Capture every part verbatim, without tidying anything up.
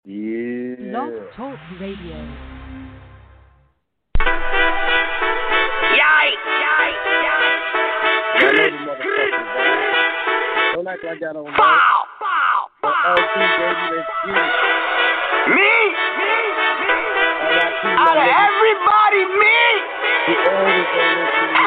Yeah. Blog Talk Radio. Yikes! Yikes! Yikes! Y'all know the motherfuckers, man. Don't act like y'all don't know. Bow! Bow! But Bow! L P, baby, that's you. Me! Me! Me! L P, my Out of nigga. everybody, me! You always gonna listen to me.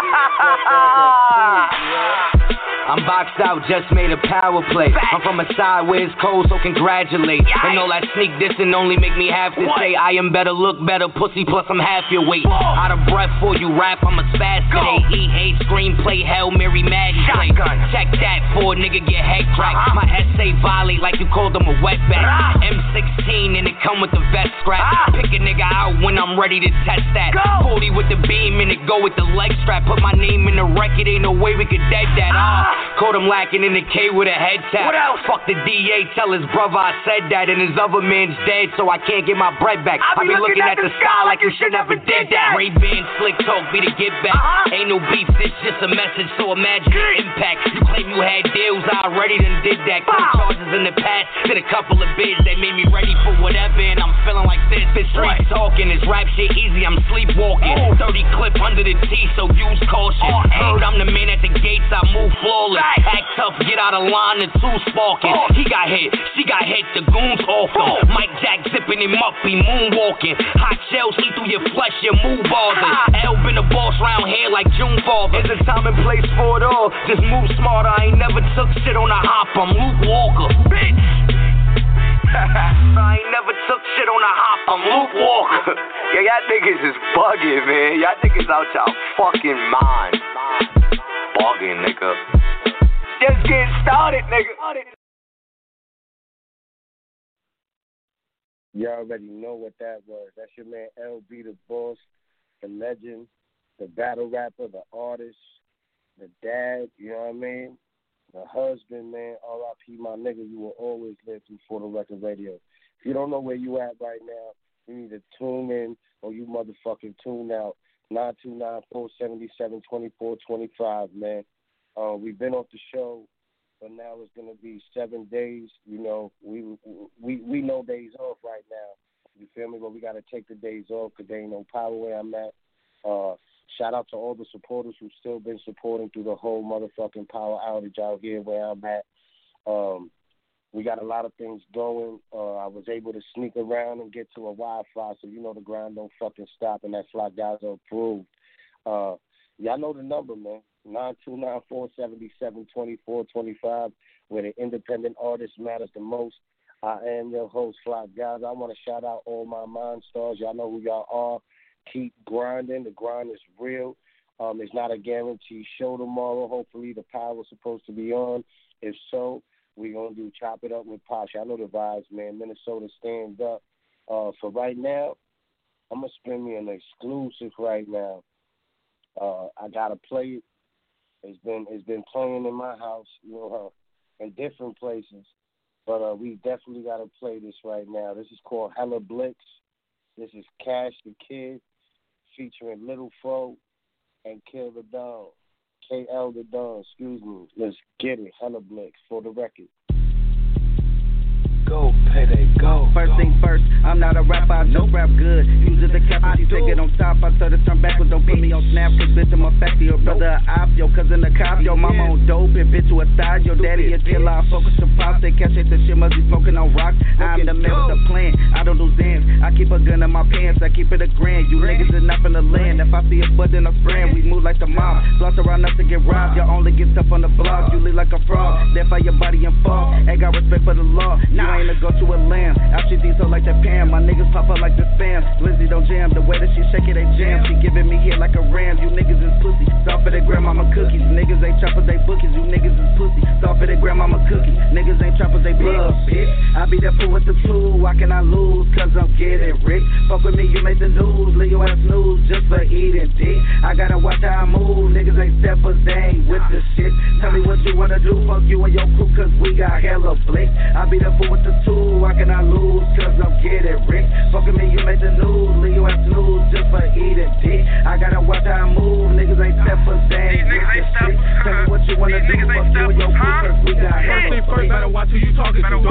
Nigga. I'm boxed out, just made a power play. I'm from a side where it's cold, so congratulate. And all that sneak dissing only make me have to say I am better, look better, pussy, plus I'm half your weight. Out of breath for you rap, I'm a spaz today. E eight screenplay, Hail Mary Madden play. Check that for a nigga get head cracked. My essay violate like you called them a wetback. M sixteen and it come with the vest scrap. Pick a nigga out when I'm ready to test that. forty with the beam and it go with the leg strap. Put my name in the record, ain't no way we could dead that. Ah. Caught him lacking in the K with a head tap. What else? Fuck the D A, tell his brother I said that. And his other man's dead, so I can't get my bread back. I be looking, looking at, at the sky like you should never did that. Ray-Ban, slick talk, be the get back. Uh-huh. Ain't no beef, this just a message, so imagine the impact. You claim you had deals, I already done did that. Couple charges in the past, did a couple of bids that made me ready for whatever. And I'm feeling like this, this street talking. This rap shit easy, I'm sleepwalking. Ooh. thirty clip under the T, so use caution. Oh, heard I'm the man at the gates, I move flawless. Act tough, get out of line, the two sparking. Oh. He got hit, she got hit, the goons off him. Oh. Mike Jack zipping him up, he moonwalking. Hot shells see through your flesh, your move bothers. L been the boss round here like June father. There's a time and place for it all, just move smarter. I ain't never took shit on a hop, I'm Luke Walker, bitch. I ain't never took shit on a hop, I'm Luke Walker. Yeah, y'all niggas is bugging, man. Y'all niggas out y'all fucking mind. Bugging, nigga. Just getting started, nigga. You already know what that was. That's your man L B, the boss, the legend, the battle rapper, the artist, the dad, you know what I mean? The husband, man, R I P my nigga, you will always live through For the Record Radio. If you don't know where you at right now, you need to tune in or you motherfucking tune out. nine two nine, four seven seven, two four two five, man. Uh, we've been off the show, but now it's going to be seven days. You know, we we we know days off right now. You feel me? But we got to take the days off because there ain't no power where I'm at. Uh, shout out to all the supporters who've still been supporting through the whole motherfucking power outage out here where I'm at. Um, we got a lot of things going. Uh, I was able to sneak around and get to a Wi-Fi, so you know the grind don't fucking stop, and that's Fly Guys are approved. Uh, y'all know the number, man. nine two nine, four seven seven, two four two five, where the independent artist matters the most. I am your host, Fly Guys. I want to shout out all my Mind Stars. Y'all know who y'all are. Keep grinding. The grind is real. Um, it's not a guaranteed show tomorrow. Hopefully the power's supposed to be on. If so, we're going to do Chop It Up with Posh. I know the vibes, man. Minnesota stand up. Uh, for right now, I'm going to spin me an exclusive right now. Uh, I got to play it. It's been it's been playing in my house, you know, uh, in different places. But uh, we definitely got to play this right now. This is called Hella Blitz. This is Cash the Kid featuring Little Fro and Kill the Don. K L the Don, excuse me. Let's get it. Hella Blitz for the record. Go, payday, go. First thing first, I'm not a rapper, I just rap good. Use it the capacity, take it on top. I tell the turn backwards, don't put me on snap. Cause bitch, I'm a factor, your brother a op, your cousin a cop. Your mama on dope, and bitch to a thigh. Your daddy a killer, I focus the pop. They catch it, the shit must be smoking on rocks. I'm the man with the plan, I don't do dance. I keep a gun in my pants, I keep it a grand. You niggas is not in the land. If I see a bud in a spraying, we move like the mob. Blocks around us to get robbed, y'all only get stuff on the block. You live like a fraud, therefore your body and fall. Ain't got respect for the law, nah. Ain't a go to a lamb. I treat these so like that Pam. My niggas pop up like the spam. Lizzie don't jam. The way that she shake it, they jam. She giving me here like a ram. You niggas is pussy. Soft for the grandmama cookies. Niggas ain't choppers, they bookies. You niggas is pussy. Soft for the grandmama cookies. Niggas ain't choppers, they blood, bitch. I be that fool with the tool. Why can I lose? Cause I'm getting rich. Fuck with me, you make the news. Leave your ass news just for eating dick. I gotta watch how I move. Niggas ain't steppers, they ain't with the shit. Tell me what you wanna do. Fuck you and your crew, cause we got hella blick. I be that fool with the tool. Why can I lose? Cause I'm getting rich. Fuckin' me, you make the news. Leave your ass news just for eating dick. I gotta watch how I move. Niggas ain't steppers, they ain't with the shit. Tell me what you wanna do. Fuck you and your crew, cause we got hella blick. First, better watch who you talking to. Don't do no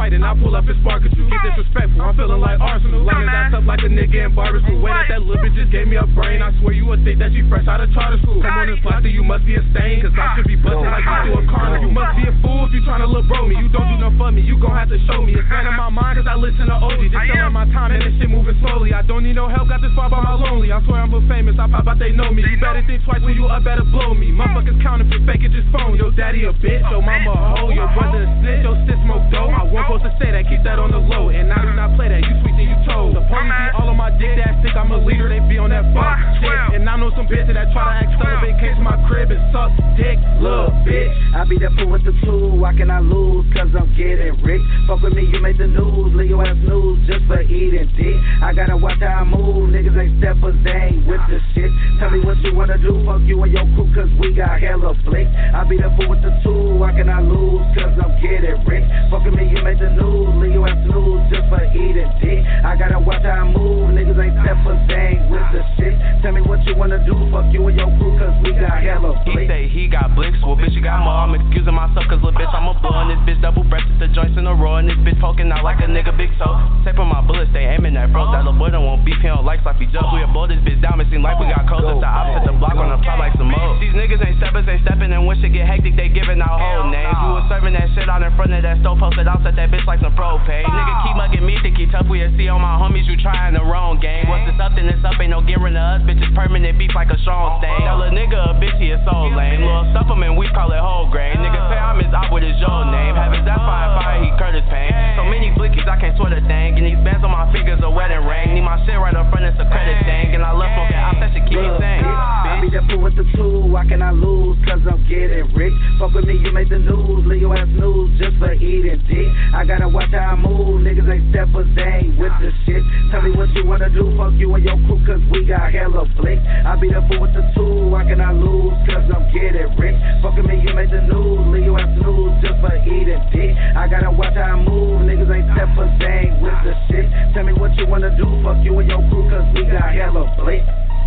white and I pull up and spark at you. Get disrespectful, I'm feeling like Arsenal. Lining that up like a nigga in barber school. Way that that little bitch just gave me a brain. I swear you would think that she fresh out of charter school. Come on this block, you must be a stain. Cause I should be busting like you do a carnival. You must be a fool if you tryna look bro me. You don't do nothing for me, you gon' have to show me. It's not in my mind cause I listen to O G. Just selling my time and this shit moving slowly. I don't need no help, got this far by my lonely. I swear I'm a famous, I pop out, they know me. You better think twice when you up, better blow me. Motherfuckers counterfeit, fake it, just phone. Yo daddy a bitch, yo mama a hoe. Your brother a snitch, yo sis smoke dope. I wasn't supposed to say that, keep that on the low. And I do not play that, you sweet and you told. The police be all on my dick, that stick, I'm a leader, they be on that fuck shit. And I know some bitches that try to act celibate, came to my crib and suck dick, little bitch. I be that fool with the tool, why can I lose? Cause I'm getting rich. Fuck with me, you make the news, leave your ass news just for eating dick. I gotta watch how I move, niggas ain't steppers, they ain't with the shit. Tell me what you wanna do, fuck you and your crew, cause we got hella flicks. I be that fool with the tool, why can I lose? Cause I'm getting rich. Fuck with me, you make the news, leave your ass news just for eating dick. I gotta watch how I move, niggas ain't steppers, they ain't with the shit. Tell me what you wanna do, fuck you and your crew, cause we got hella flicks. He say he got blicks, well bitch you got more. I'm excusing myself cause little bitch I'm a bull. And this bitch double breasted, the joints in a row. And this bitch poking out like a nigga big toe. Taping my bullets, they aiming at froze. That little boy don't want beef, he don't like sloppy jokes. We blow this bitch down, it seem like we got codes. That's the opposite, the block on the top like some more. These niggas ain't steppers, they stepping. And when shit get hectic, they giving out whole names. You was serving that shit out in front of that stove, posted outside that bitch like some propane. Nigga keep mugging me, think he tough, we see on my homies, you trying the wrong game. Once it's up, then it's up, ain't no getting to us. Bitches permanent beef like a strong stain. That little nigga a bitch, he is so lame. Little supplement, we call it whole grain. Nigga say I'm his op with his your name. Have his ass fire, fire, he Curtis Payne. So many blickies, I can't sweat a thing. And these bands on my fingers a wedding ring. Need my shit right up front, it's a credit thing. And I love smoking out, that shit keep me sane. I be that fool with the tool, why can I lose? Cause I'm getting rich. Fuck with me, you make the news, leave your ass news just for eating dick. I gotta watch how I move, niggas ain't steppers, they ain't with the shit. Tell me what you wanna do, fuck you and your crew, cause we got hella flicks. I be that fool with the tool, why can I lose? Cause I'm getting rich. Fuck with me, you make the news, leave your ass news just for eating dick. I gotta watch how I move, niggas ain't steppers, they ain't with the shit. Tell me what you wanna do, fuck you and your crew, cause we got hella flicks.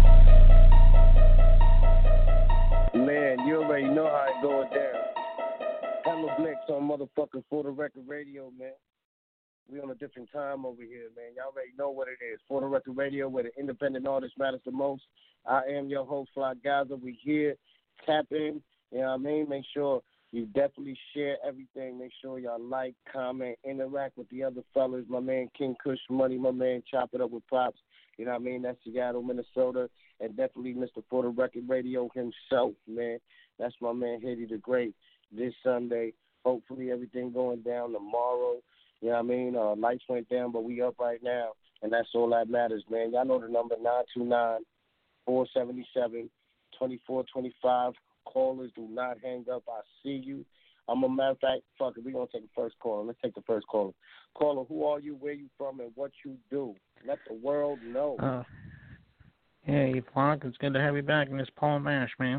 Man, you already know how it going down. Hella Blix on motherfucking For the Record Radio, man. We on a different time over here, man. Y'all already know what it is. For the Record Radio, where the independent artist matters the most. I am your host, Fly Gaza. We here. Tap in. You know what I mean? Make sure you definitely share everything. Make sure y'all like, comment, interact with the other fellas. My man King Kush Money, my man Chop It Up with Props. You know what I mean? That's Seattle, Minnesota. And definitely Mister For the Record Radio himself, man. That's my man Hitty the Great this Sunday. Hopefully everything going down tomorrow. You know what I mean? Uh, lights went down, but we up right now. And that's all that matters, man. Y'all know the number, nine two nine, four seven seven, two four two five. Callers, do not hang up. I see you. I'm a matter of fact, fuck it, we're going to take the first caller. Let's take the first caller. Caller, who are you, where you from, and what you do? Let the world know. Uh, hey, Flock, it's good to have you back in this Paul Mash, man.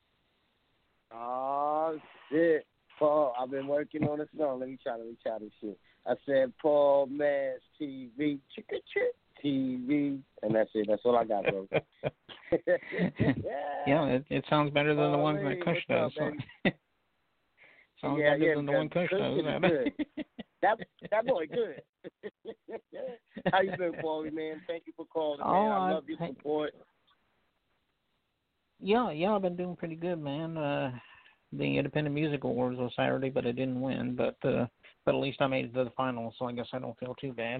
Oh, shit. Paul, I've been working on this song. Let me try, let me try this shit. I said Paul Mash T V, chicka chick T V, and that's it. That's all I got, bro. Yeah, it, it sounds better than the ones that Kush does. Sounds yeah, better yeah, than the one Kush does. Good. that that boy good. How you been, Paulie, man? Thank you for calling, man. Oh, I love your I, support. Yeah, yeah, I've been doing pretty good, man. Uh, the Independent Music Awards on Saturday, but I didn't win. But uh, but at least I made it to the finals, so I guess I don't feel too bad.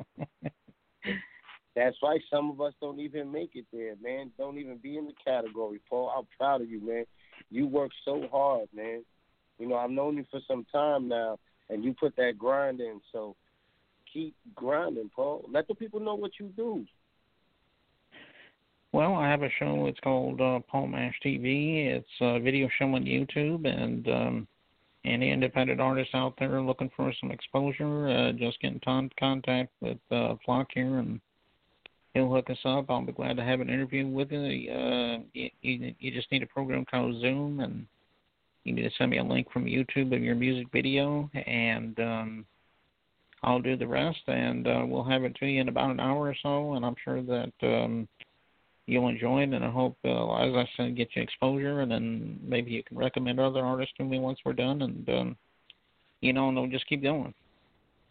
That's right. Some of us don't even make it there, man. Don't even be in the category, Paul. I'm proud of you, man. You work so hard, man. You know, I've known you for some time now, and you put that grind in. So keep grinding, Paul. Let the people know what you do. Well, I have a show. It's called uh, Paul Mash T V. It's a video show on YouTube, and um, any independent artists out there looking for some exposure, uh, just get in t- contact with uh, Flock here, and he'll hook us up. I'll be glad to have an interview with you. Uh, you, you. You just need a program called Zoom, and you need to send me a link from YouTube of your music video, and um, I'll do the rest, and uh, we'll have it to you in about an hour or so, and I'm sure that um, you'll enjoy it, and I hope, uh, as I said, get you exposure, and then maybe you can recommend other artists to me once we're done, and, um, you know, and they'll just keep going.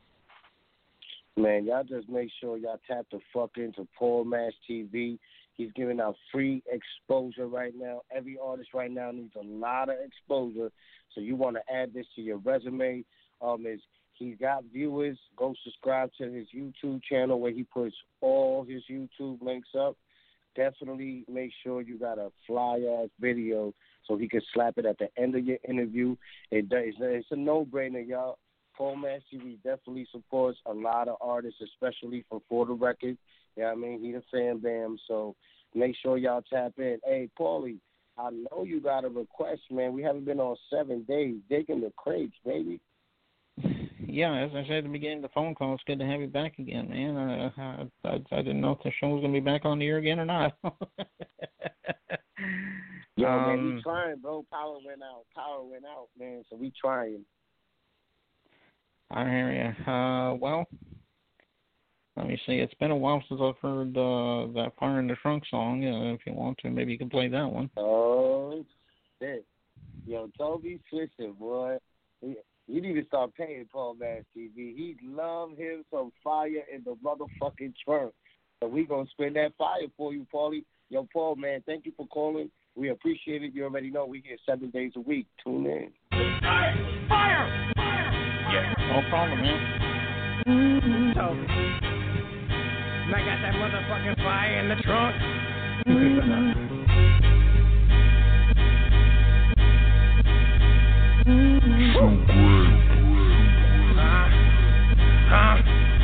Man, y'all just make sure y'all tap the fuck into Paul Mash T V. He's giving out free exposure right now. Every artist right now needs a lot of exposure. So you want to add this to your resume. Um, is he's got viewers. Go subscribe to his YouTube channel where he puts all his YouTube links up. Definitely make sure you got a fly-ass video so he can slap it at the end of your interview. It, it's, it's a no-brainer, y'all. Paul Mash T V definitely supports a lot of artists, especially from For the Record. You know what I mean? He the fan bam, so make sure y'all tap in. Hey, Paulie, I know you got a request, man. We haven't been on seven days. Digging the crates, baby. Yeah, as I said at the beginning of the phone call, it's good to have you back again, man. I I, I, I didn't know if the show was going to be back on the air again or not. Yo, um, man, we trying, bro. Power went out. Power went out, man, so we trying. I hear you. Uh, well, let me see. It's been a while since I've heard uh, that Fire in the Trunk song. Uh, if you want to, maybe you can play that one. Oh, shit. Yo, Toby Twisted, boy. He, you need to start paying Paul Mash T V. He love him some Fire in the motherfucking Trunk. So we going to spin that fire for you, Paulie. Yo, Paul, man, thank you for calling. We appreciate it. You already know we get seven days a week. Tune in. Fire! Fire! Yeah. No problem, man. So, and I got that motherfucking fire in the trunk. uh, uh.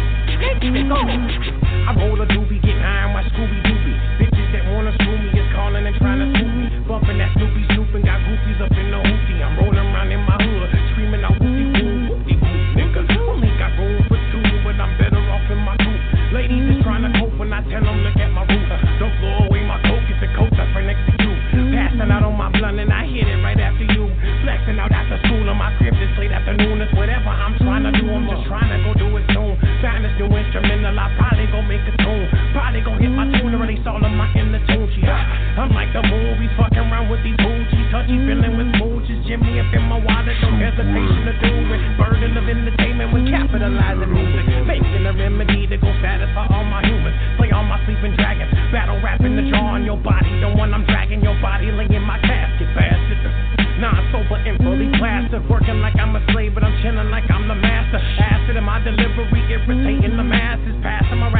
I roll a doobie, get high on my Scooby Doobie. Bitches that wanna screw me is calling and trying to swoop me. Bumping that Snoopy Snooping, got goofies up in the hoopty. I'm rolling around in my hood, screaming out whoopty woo, whoopty woo, nigga. Only got room for two, but I'm better off in my coupe. Ladies is trying to cope when I tell them look at my roof. Don't blow away my coke, it's the coat that's right next to you. Passing out on my blunt and I hit it right after you. Flexing out after school on my crib this late afternoon. It's whatever I'm trying to do, I'm just trying to go do it soon. Find this new instrumental, I probably gon' make a tune. Probably gon' hit my tune and release all of my inner tunes. Yeah, I'm like the movies, fucking around with these booties. Touchy feeling with mooches. Jimmy up in my wallet, no hesitation to do it. Burden of entertainment when capitalizing music. Making a remedy to go satisfy all my humans. Play all my sleeping dragons. Battle rapping the jaw on your body. The one I'm dragging your body, laying my casket, bastard. Non-sober and fully plastered. Working like I'm a slave, but I'm chilling like I'm the master. Acid in my delivery, irritating the masses. Passing my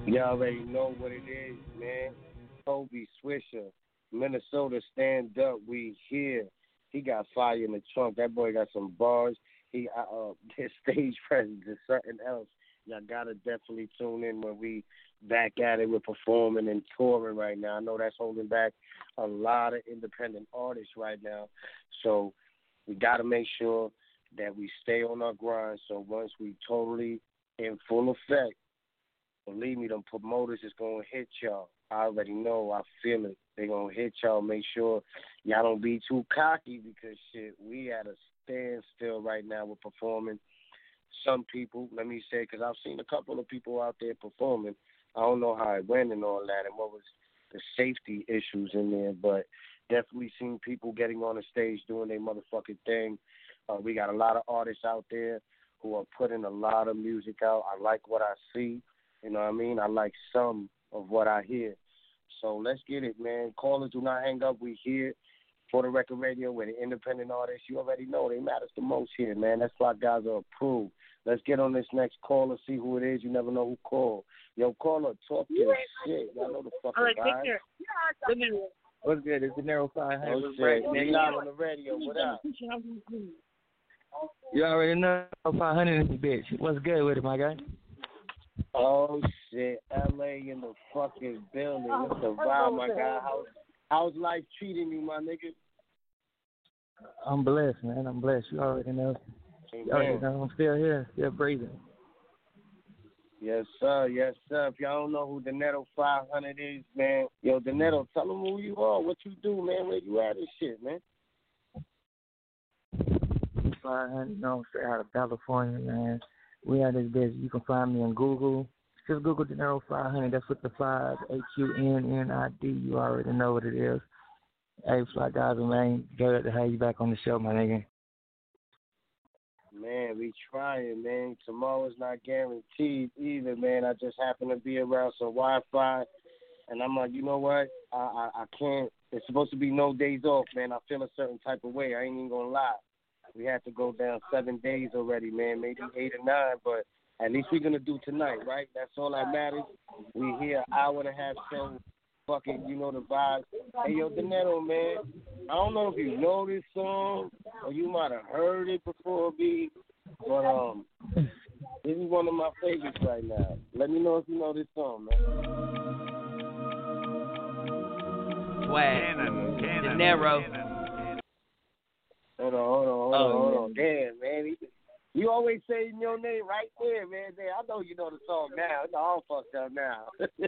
You already know what it is, man. Toby Swisher, Minnesota, stand up. We here. He got fire in the trunk. That boy got some bars. He uh, his stage presence is something else. Y'all gotta definitely tune in when we back at it with performing and touring right now. I know that's holding back a lot of independent artists right now. So we gotta make sure that we stay on our grind. So once we totally in full effect, believe me, them promoters is gonna hit y'all. I already know. I feel it. They gonna hit y'all. Make sure y'all don't be too cocky because shit, we at a standstill right now with performing. Some people, let me say, because I've seen a couple of people out there performing. I don't know how it went and all that and what was the safety issues in there, but definitely seen people getting on the stage doing their motherfucking thing. Uh, we got a lot of artists out there who are putting a lot of music out. I like what I see. You know what I mean? I like some of what I hear. So let's get it, man. Callers, do not hang up. We here for the record radio with the independent artists. You already know they matters the most here, man. That's why guys are approved. Let's get on this next caller, see who it is. You never know who called. Yo, caller, talk your shit. Y'all know the fucking vibe. What's good? It's the Narrow five hundred. Oh, shit. You're not on the radio. What up? You already know five hundred in this bitch. What's good with it, my guy? Oh, shit. L A in the fucking building. What's the vibe, my guy? How's, how's life treating you, my nigga? I'm blessed, man. I'm blessed. You already know. You already know. I'm still here. Still breathing. Yes, sir. Yes, sir. If y'all don't know who Donetto five hundred is, man, yo, Donetto, tell them who you are, what you do, man, where you at and shit, man. five hundred, you know, straight out of California, man. We had this bitch. You can find me on Google. Just Google Donetto five hundred. That's with the five, H U N N I D. You already know what it is. Hey, Fly Guys, man, glad to have you back on the show, my nigga. Man, we trying, man. Tomorrow's not guaranteed either, man. I just happen to be around some Wi-Fi, and I'm like, you know what? I, I, I can't. It's supposed to be no days off, man. I feel a certain type of way. I ain't even going to lie. We had to go down seven days already, man, maybe eight or nine, but at least we're going to do tonight, right? That's all that matters. We here an hour and a half show. Fucking, you know the vibes. Hey, yo, Donetto, man, I don't know if you know this song or you might have heard it before, B, but um, this is one of my favorites right now. Let me know if you know this song, man. Swag. Donetto. Hold on, hold on, hold on, oh, hold on. Damn, man. He, you always say your name right there, man. Damn, I know you know the song now. It's all fucked up now.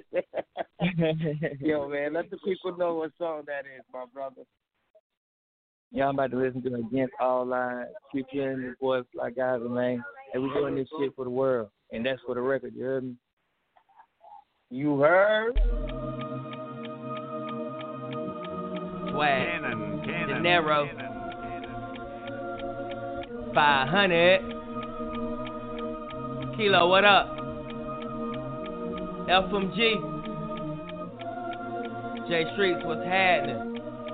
Yo, man, let the people know what song that is, my brother. Yeah, I'm about to listen to Against All Odds, Future and the boys, Fly Guys, man. And we're doing this shit for the world. And that's for the record, you heard me? You heard? Swag. Donetto. five hundred. Kilo, what up? F M G. J Streets, what's happening?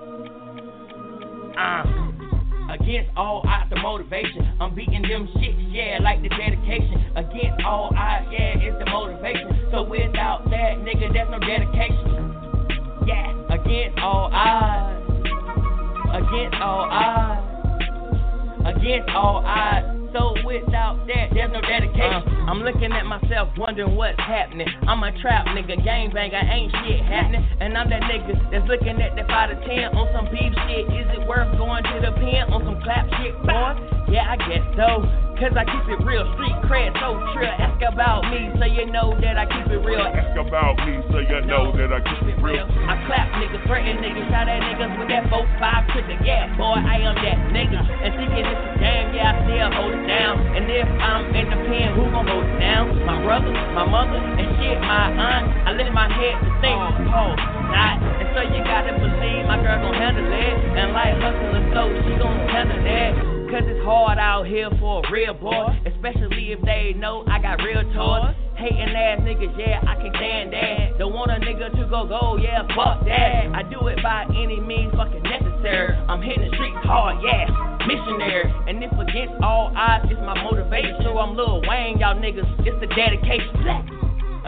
Uh, against all odds, the motivation. I'm beating them shits, yeah, like the dedication. Against all odds, yeah, it's the motivation. So without that, nigga, there's no dedication. Yeah, against all odds. Against all odds. Against all odds. So without that, there's no dedication. Uh, I'm looking at myself, wondering what's happening. I'm a trap nigga, gangbanger, ain't shit happening. And I'm that nigga that's looking at that five to ten on some beef shit. Is it worth going to the pen on some clap shit, boy? Yeah, I guess so. Cause I keep it real, street cred, so trill. Ask about me, so you know that I keep it real. Ask about me, so you know that I keep it real. I clap niggas, threaten niggas, shout at niggas with that four five trigger. Yeah, boy, I am that nigga. And thinking it's a game, yeah, I still hold it down. And if I'm in the pen, who gon' hold it down? My brother, my mother, and shit, my aunt. I lift my head to think, oh, not. And so you gotta believe my girl gon' handle it. And like hustler, so she gon' handle that. Cause it's hard out here for a real boy, especially if they know I got real toys. Hating ass niggas, yeah, I can stand that. Don't want a nigga to go go, yeah, fuck that. I do it by any means fucking necessary. I'm hitting the streets hard, yeah, missionary. And if against all odds, it's my motivation. So I'm Lil Wayne, y'all niggas, it's the dedication.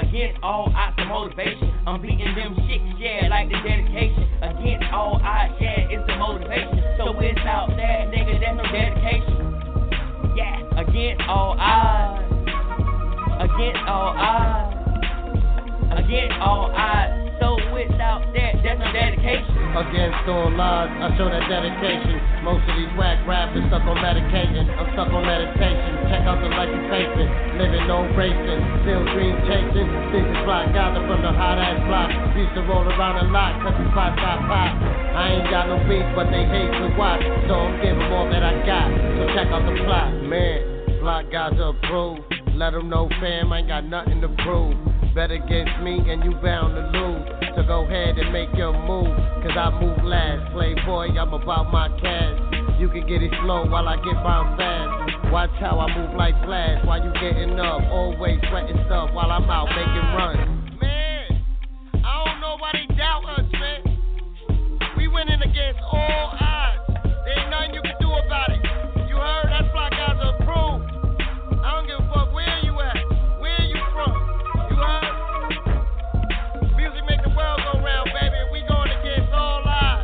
Against all odds of motivation. I'm beating them chicks, yeah, like the dedication. Against all odds, yeah, it's the motivation. So without that, nigga, there's no dedication. Yeah, against all odds. Against all odds. Against all odds. So without that, there's no dedication. Against all odds, I show that dedication. Most of these whack rappers stuck on medication. I'm stuck on meditation. Check out the life you facing. Living no racing, still dream chasing. This is fly guys from the hot ass block. Used to roll around a lot, cause the spots got pop. I ain't got no beef, but they hate to watch. So I'm giving all that I got. So check out the plot. Man, fly guys are approved. Let them know, fam, I ain't got nothing to prove. Bet against me and you bound to lose. So go ahead and make your move, cause I move last. Playboy, I'm about my cash. You can get it slow while I get bound fast. Watch how I move like Flash while you getting up. Always sweating stuff while I'm out making runs. Man, I don't know why they doubt us, man. We winning against all odds. There ain't nothing you can do about it. You heard? That's Fly Guys are approved. I don't give a fuck where you at. Where you from? You heard? Music make the world go round, baby. We going against all odds.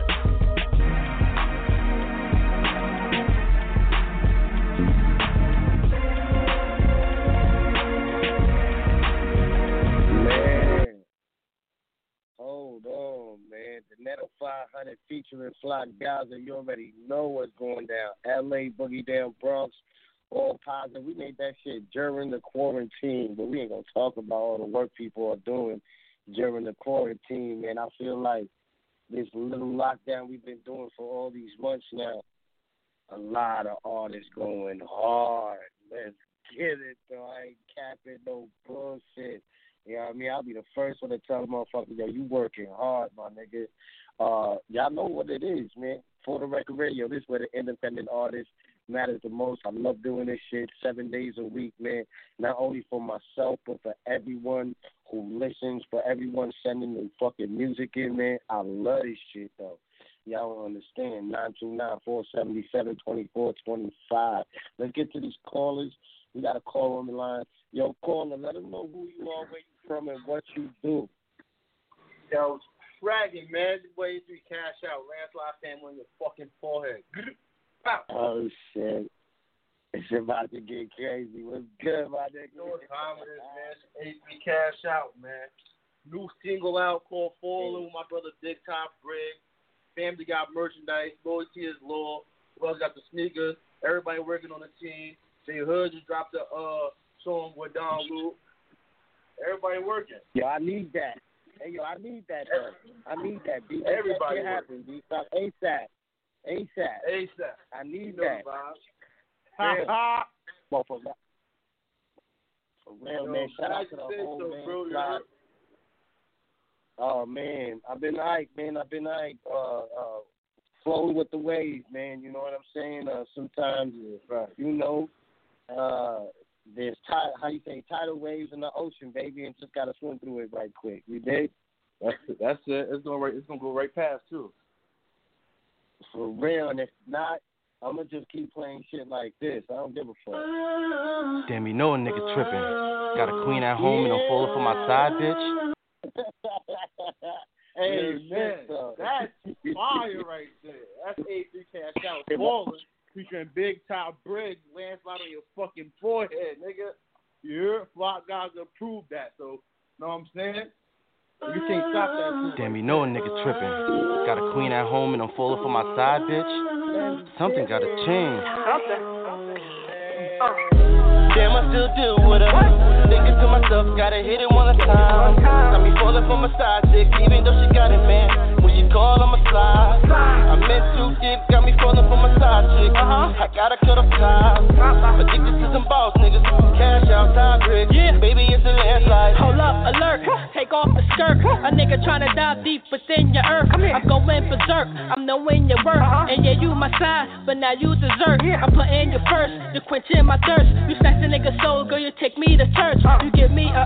Man, hold on, man. The Netto five hundred featuring Fly Gaza. You already know what's going down. L A, Boogie Down, Bronx. All positive. We made that shit during the quarantine, but we ain't gonna talk about all the work people are doing during the quarantine, man. I feel like this little lockdown we've been doing for all these months now, a lot of artists going hard. Let's get it, though. I ain't capping no bullshit. You know what I mean? I'll be the first one to tell the motherfucker, yo, you working hard, my nigga. Uh, y'all know what it is, man. For the Record Radio, this is where the independent artists matters the most. I love doing this shit seven days a week, man. Not only for myself, but for everyone who listens, for everyone sending their fucking music in, man. I love this shit, though. Y'all don't understand. nine two nine, four seven seven, two four two five. Let's get to these callers. We got a call on the line. Yo, caller, let them know who you are, where you from, and what you do. Yo, fragging, man. The way you cash out. Landslide family on your fucking forehead. Oh, shit. It's about to get crazy. What's good, my nigga? You know what time it is, man. It's A three Cash Out, man. New single out called Falling with my brother Big Top Briggs. Family got merchandise. Loyalty is law. Brothers got the sneakers. Everybody working on the team. They Hood just dropped the uh, song with Don Luke. Everybody working. Yo, I need that. Hey, yo, I need that, though. I need that. B. Everybody that happen. B. Stop ASAP. ASAP. ASAP. I need you know that. Ha ha. Well, for, for real, Yo, man. Shout out to the whole so, man. Bro, oh, man. I've been hyped, man. I've been hyped. Uh, uh, flowing with the waves, man. You know what I'm saying? Uh, sometimes, right. you know, uh, there's, tide, how you say, tidal waves in the ocean, baby, and just got to swim through it right quick. You dig? That's it. That's it. It's going right, it's gonna go right past, too. For real, and if not, I'm going to just keep playing shit like this. I don't give a fuck. Damn, you know a nigga tripping. Got a queen at home yeah. and I'm falling for my side bitch. Hey, man, that's fire right there. That's A three Cash Out. Falling, featuring Big Top Briggs, landslide on your fucking forehead, nigga. Yeah, Flock guys approved that, so, know what I'm saying? You can't stop that. Damn, you know a nigga tripping. Got a queen at home and I'm falling for my side bitch. Something gotta change. Damn, I still deal with her. Thinking to myself, gotta hit it one at a time. Got me falling for my side chick, even though she got it, man. When she call, I'ma slide. I'm in too deep, got me falling for my side chick. I gotta cut off ties. Addicted to some boss niggas. Cash out, time brick. Yeah. Baby, it's a landslide. Hold up, alert. Take off the skirt. A nigga tryna dive deep within your earth. I'm going berserk. I'm knowing your worth. And yeah, you my side, but now you dessert. I'm putting you first. You're quenching my thirst. You snatch a nigga soul, girl, you take me to church. You give me a urge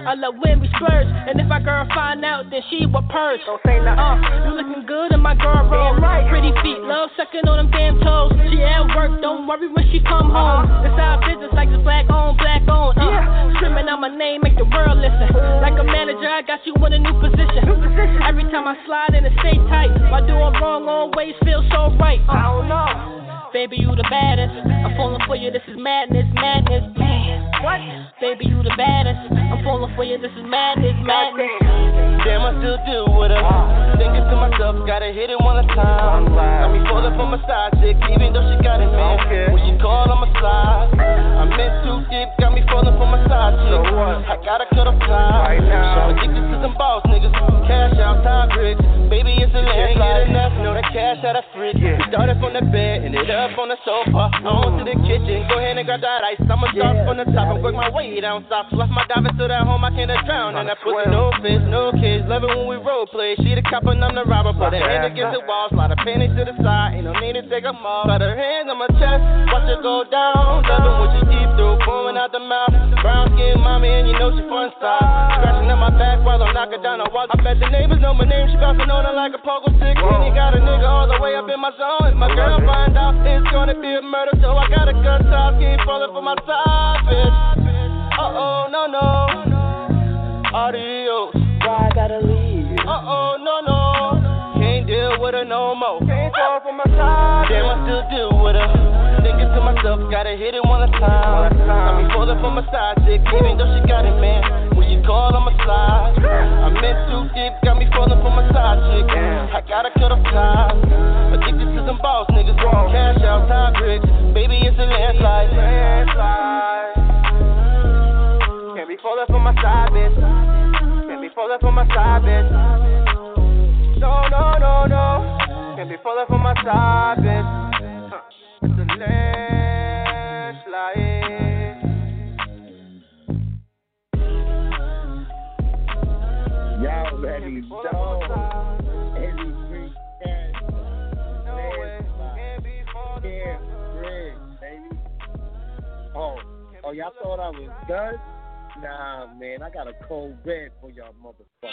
I love when we splurge, and if my girl find out, then she will purge. Don't say nothing. Uh, you looking good and my girl roll. Right. Pretty feet, love sucking on them damn toes. She at work, don't worry when she come home. Uh-huh. It's our business, like it's black on, black on. Uh, yeah. Screaming out my name, make the world listen. Like a manager, I got you in a new position. New position. Every time I slide in, it stay tight. My doing wrong always feels so right. Uh, I don't know. Baby, you the baddest. I'm falling for you, this is madness, madness. Man, what? Baby, you the baddest. I'm falling for you, this is madness, madness. Damn, I still do with her. Thinking to myself, gotta hit it one at a time. Got me falling for my side chick, even though she got it, man. When she call, I'ma slide. I'm in too deep, got me falling for my side chick. I gotta cut off time. So addicted to some boss niggas. Cash out, time bricks. Baby, it's a land, get enough. Know that cash out of fridge. We started from the bed, and it up on the sofa. On to the kitchen, go ahead and grab that ice. I'ma start from the top and work my way down south. Left my diving stood at home, I can't drown. And I put no fish, no kids. Love it when we role play. She the cop and I'm the robber. Put her hand against the wall, slide her panties to the side. Ain't no need to take them off. Put her hands on my chest, watch her go down. Love it when she deep through, foaming out the mouth. Brown skin mommy, and you know she fun style. Scratching at my back while I'm knocking down the wall. I bet the neighbors know my name. She bouncing on her like a pogo stick. And he got a nigga all the way up in my zone. If my girl find out, it's gonna be a murder. So I gotta cut top, keep falling for my side, bitch. Uh oh, no, no. Adios. Why I gotta leave? Uh oh, no, no. Can't deal with her no more. Can't fall for my side. Damn, I still deal with her. Thinking to myself, gotta hit it one at a time. Got me falling for my side chick, even though she got it, man. When she call, I'ma slide. I'm in too deep, got me falling for my side chick. I gotta cut off ties. Addicted to some boss niggas. Cash out, time bricks. Baby, it's a landslide. Landslide. Can't be falling for my side, bitch. Can't be falling for my side, bitch. No, no, no, no. Can't be falling for my side, bitch. Huh. It's a landslide. Y'all ready, dog. Every free cash. Landslide. Can't bridge, baby. Oh, oh, y'all thought I was done? Nah, man, I got a cold red for y'all motherfuckers.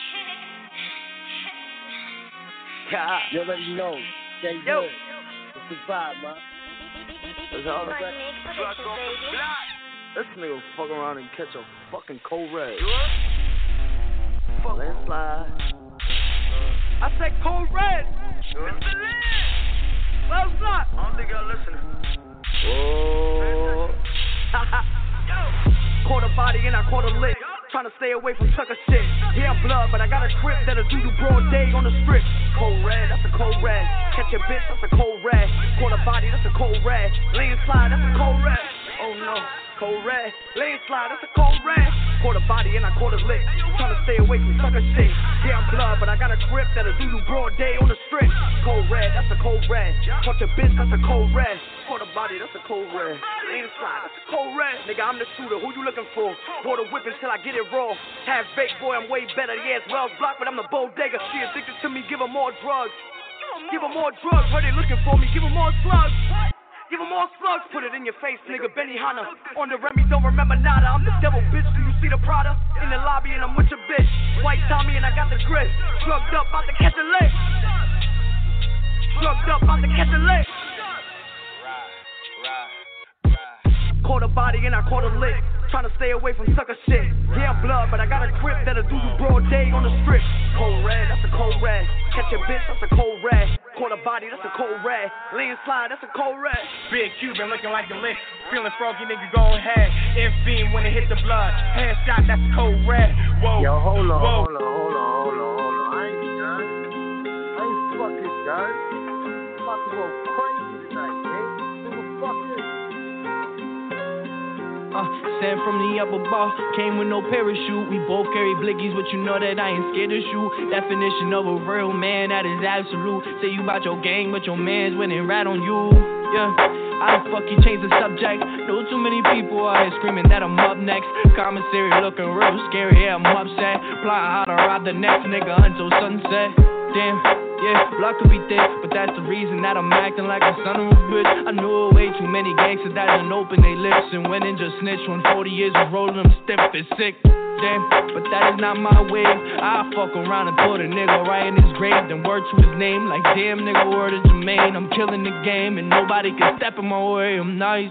God. You already know. Stay Yo. good. It's the vibe, man. It's all right. This nigga will fuck around and catch a fucking cold red. Landslide. I said cold red. Sure. It's the land. Well, it's not. I don't think y'all listening. Whoa. Caught a body and I caught a lick. Trying to stay away from sucker shit. Yeah, I'm blood, but I got a grip that'll do you broad day on the strip. Cold red, that's a cold red. Catch a bitch, that's a cold red. Caught a body, that's a cold red. Landslide, that's a cold red. Oh no, cold red. Landslide, that's a cold red. Caught a body and I caught a lick. Trying to stay away from sucker shit. Yeah, I'm blood, but I got a grip that'll do you broad day on the strip. Cold red, that's a cold red. Catch a bitch, that's a cold red. Caught a body, that's a cold red. Landslide, that's a cold red. Nigga, I'm the shooter, who you looking for? Brought a whip until I get it raw. Half baked, boy, I'm way better. Yeah, it's Wells Block, but I'm the bodega. She addicted to me, give her more drugs. Give her more drugs, where they looking for me, give her more slugs. Give her more slugs, put it in your face, nigga, Benny Hanna. On the Remy, don't remember nada. I'm the devil, bitch, do you see the Prada? In the lobby and I'm with your bitch. White Tommy and I got the grip. Drugged up, about to catch a lick. Drugged up, about to catch a lick. Caught a body and I caught a lick. Trying to stay away from sucker shit. Yeah, I'm blood, but I got a grip that'll do you broad day on the strip. Cold red, that's a cold red. Catch a bitch, that's a cold red. Caught a body, that's a cold red. Landslide, that's a cold red. Big Cuban looking like a lick. Feeling froggy, nigga, go ahead. Infiend when it hit the blood. Headshot, that's a cold red. Whoa. Yo, hold on, Whoa. hold on, hold on, hold on, hold on. I ain't done. I ain't fucking done. I'm about to go crazy tonight, man. Who the fuck is? Uh, sent from the upper bar, came with no parachute. We both carry blickies, but you know that I ain't scared to shoot. Definition of a real man, that is absolute. Say you about your gang, but your man's winning right on you. Yeah, I don't fuck you, change the subject. Know too many people out here screaming that I'm up next. Commissary looking real scary, yeah, I'm upset. Plotting how to rob the next nigga until sunset. Damn, yeah, block could be thick, but that's the reason that I'm acting like a son of a bitch. I knew way too many gangsters that didn't open their lips and went and just snitched when forty years was rolling them stiff and sick. Damn, but that is not my way. I fuck around and put a nigga right in his grave, then word to his name. Like damn nigga, word to Jermaine. I'm killing the game and nobody can step in my way. I'm nice.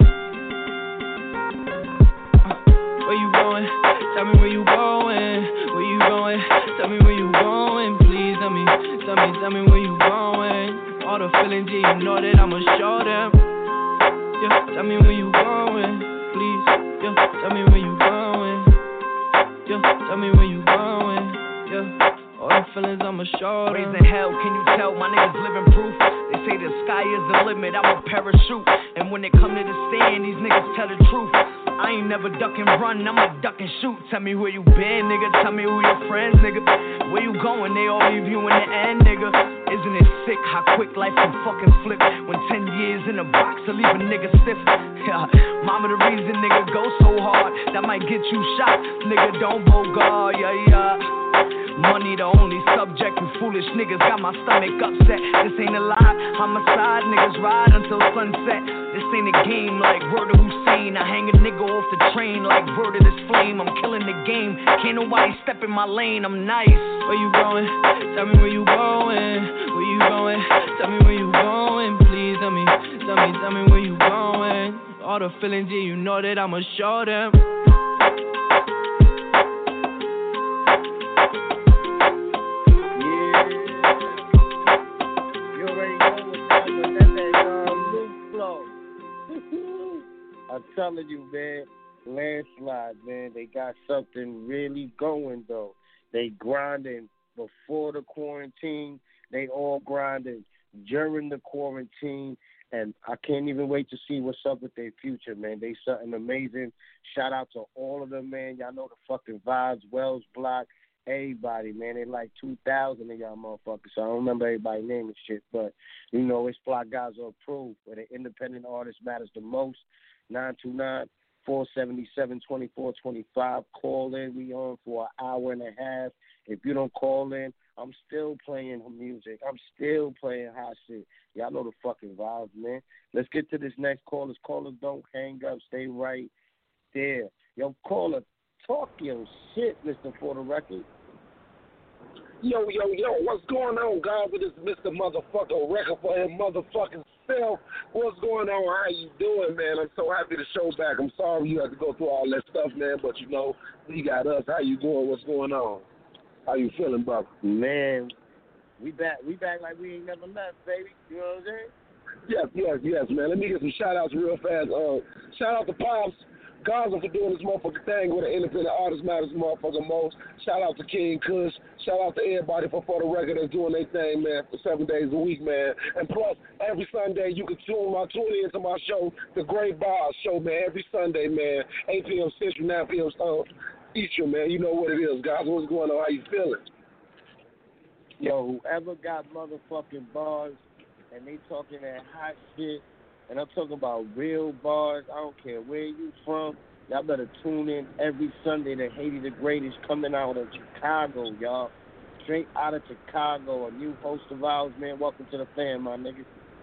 Uh, where you going? Tell me where you going. Where you going? Tell me where you going. Please tell me, tell me, tell me where you going. All the feelings, yeah, you know that I'ma show them. Yeah, tell me where you going. Please, yeah, tell me where you going. Yeah, tell me where you going. Yeah, all the feelings I'ma show them. Raising hell, can you tell my niggas living proof? They say the sky is the limit, I'm a parachute. And when it come to the stand, these niggas tell the truth. I ain't never duck and run, I'ma duck and shoot. Tell me where you been, nigga, tell me who your friends, nigga. Where you going, they all leave you in the end, nigga. Isn't it sick how quick life can fucking flip? When ten years in a box to leave a nigga stiff. Yeah, mama the reason nigga go so hard, that might get you shot. Nigga don't bogart, yeah, yeah. Money the only subject, you foolish niggas got my stomach upset. This ain't a lie, homicide, niggas ride until sunset. This ain't a game like word of Hussein. I hang a nigga off the train like word of this flame. I'm killing the game, can't nobody step in my lane, I'm nice. Where you going? Tell me where you going. Where you going? Tell me where you going. Please tell me, tell me, tell me where you going. All the feelings, yeah, you know that I'ma show them. I'm telling you, man, landslide, man. They got something really going, though. They grinding before the quarantine. They all grinding during the quarantine. And I can't even wait to see what's up with their future, man. They something amazing. Shout out to all of them, man. Y'all know the fucking vibes, Wells Block, everybody, man. They like two thousand of y'all motherfuckers, so I don't remember everybody's name and shit. But, you know, it's Block Guys are approved, where the independent artist matters the most. nine two nine, four seven seven, two four two five. Call in. We on for an hour and a half. If you don't call in, I'm still playing music. I'm still playing hot shit. Y'all know the fucking vibes, man. Let's get to this next caller. Callers, don't hang up. Stay right there. Yo, caller, talk your shit, Mister For the Record. Yo, yo, yo, what's going on, guys? With this Mister Motherfucker Record for him motherfucking self. What's going on? How you doing, man? I'm so happy to show back. I'm sorry you had to go through all that stuff, man, but you know, we got us. How you doing? What's going on? How you feeling, brother? Man, we back. We back like we ain't never left, baby. You know what I'm saying? Yes, yes, yes, man. Let me get some shout-outs real fast. Uh, shout-out to Pops Gaza for doing this motherfucking thing with an independent artist matters motherfucker most. Shout out to King Kush. Shout out to everybody for For the Record that's doing their thing, man, for seven days a week, man. And plus, every Sunday you can tune my tune in to my show, The Great Bars Show, man. Every Sunday, man, eight p.m. Central, nine p.m. Uh, Eastern, man. You know what it is, guys. What's going on? How you feeling? Yo, whoever got motherfucking bars and they talking that hot shit, and I'm talking about real bars, I don't care where you from, y'all better tune in every Sunday to Haiti the Greatest coming out of Chicago, y'all. Straight out of Chicago, a new host of ours, man. Welcome to the fam, my niggas.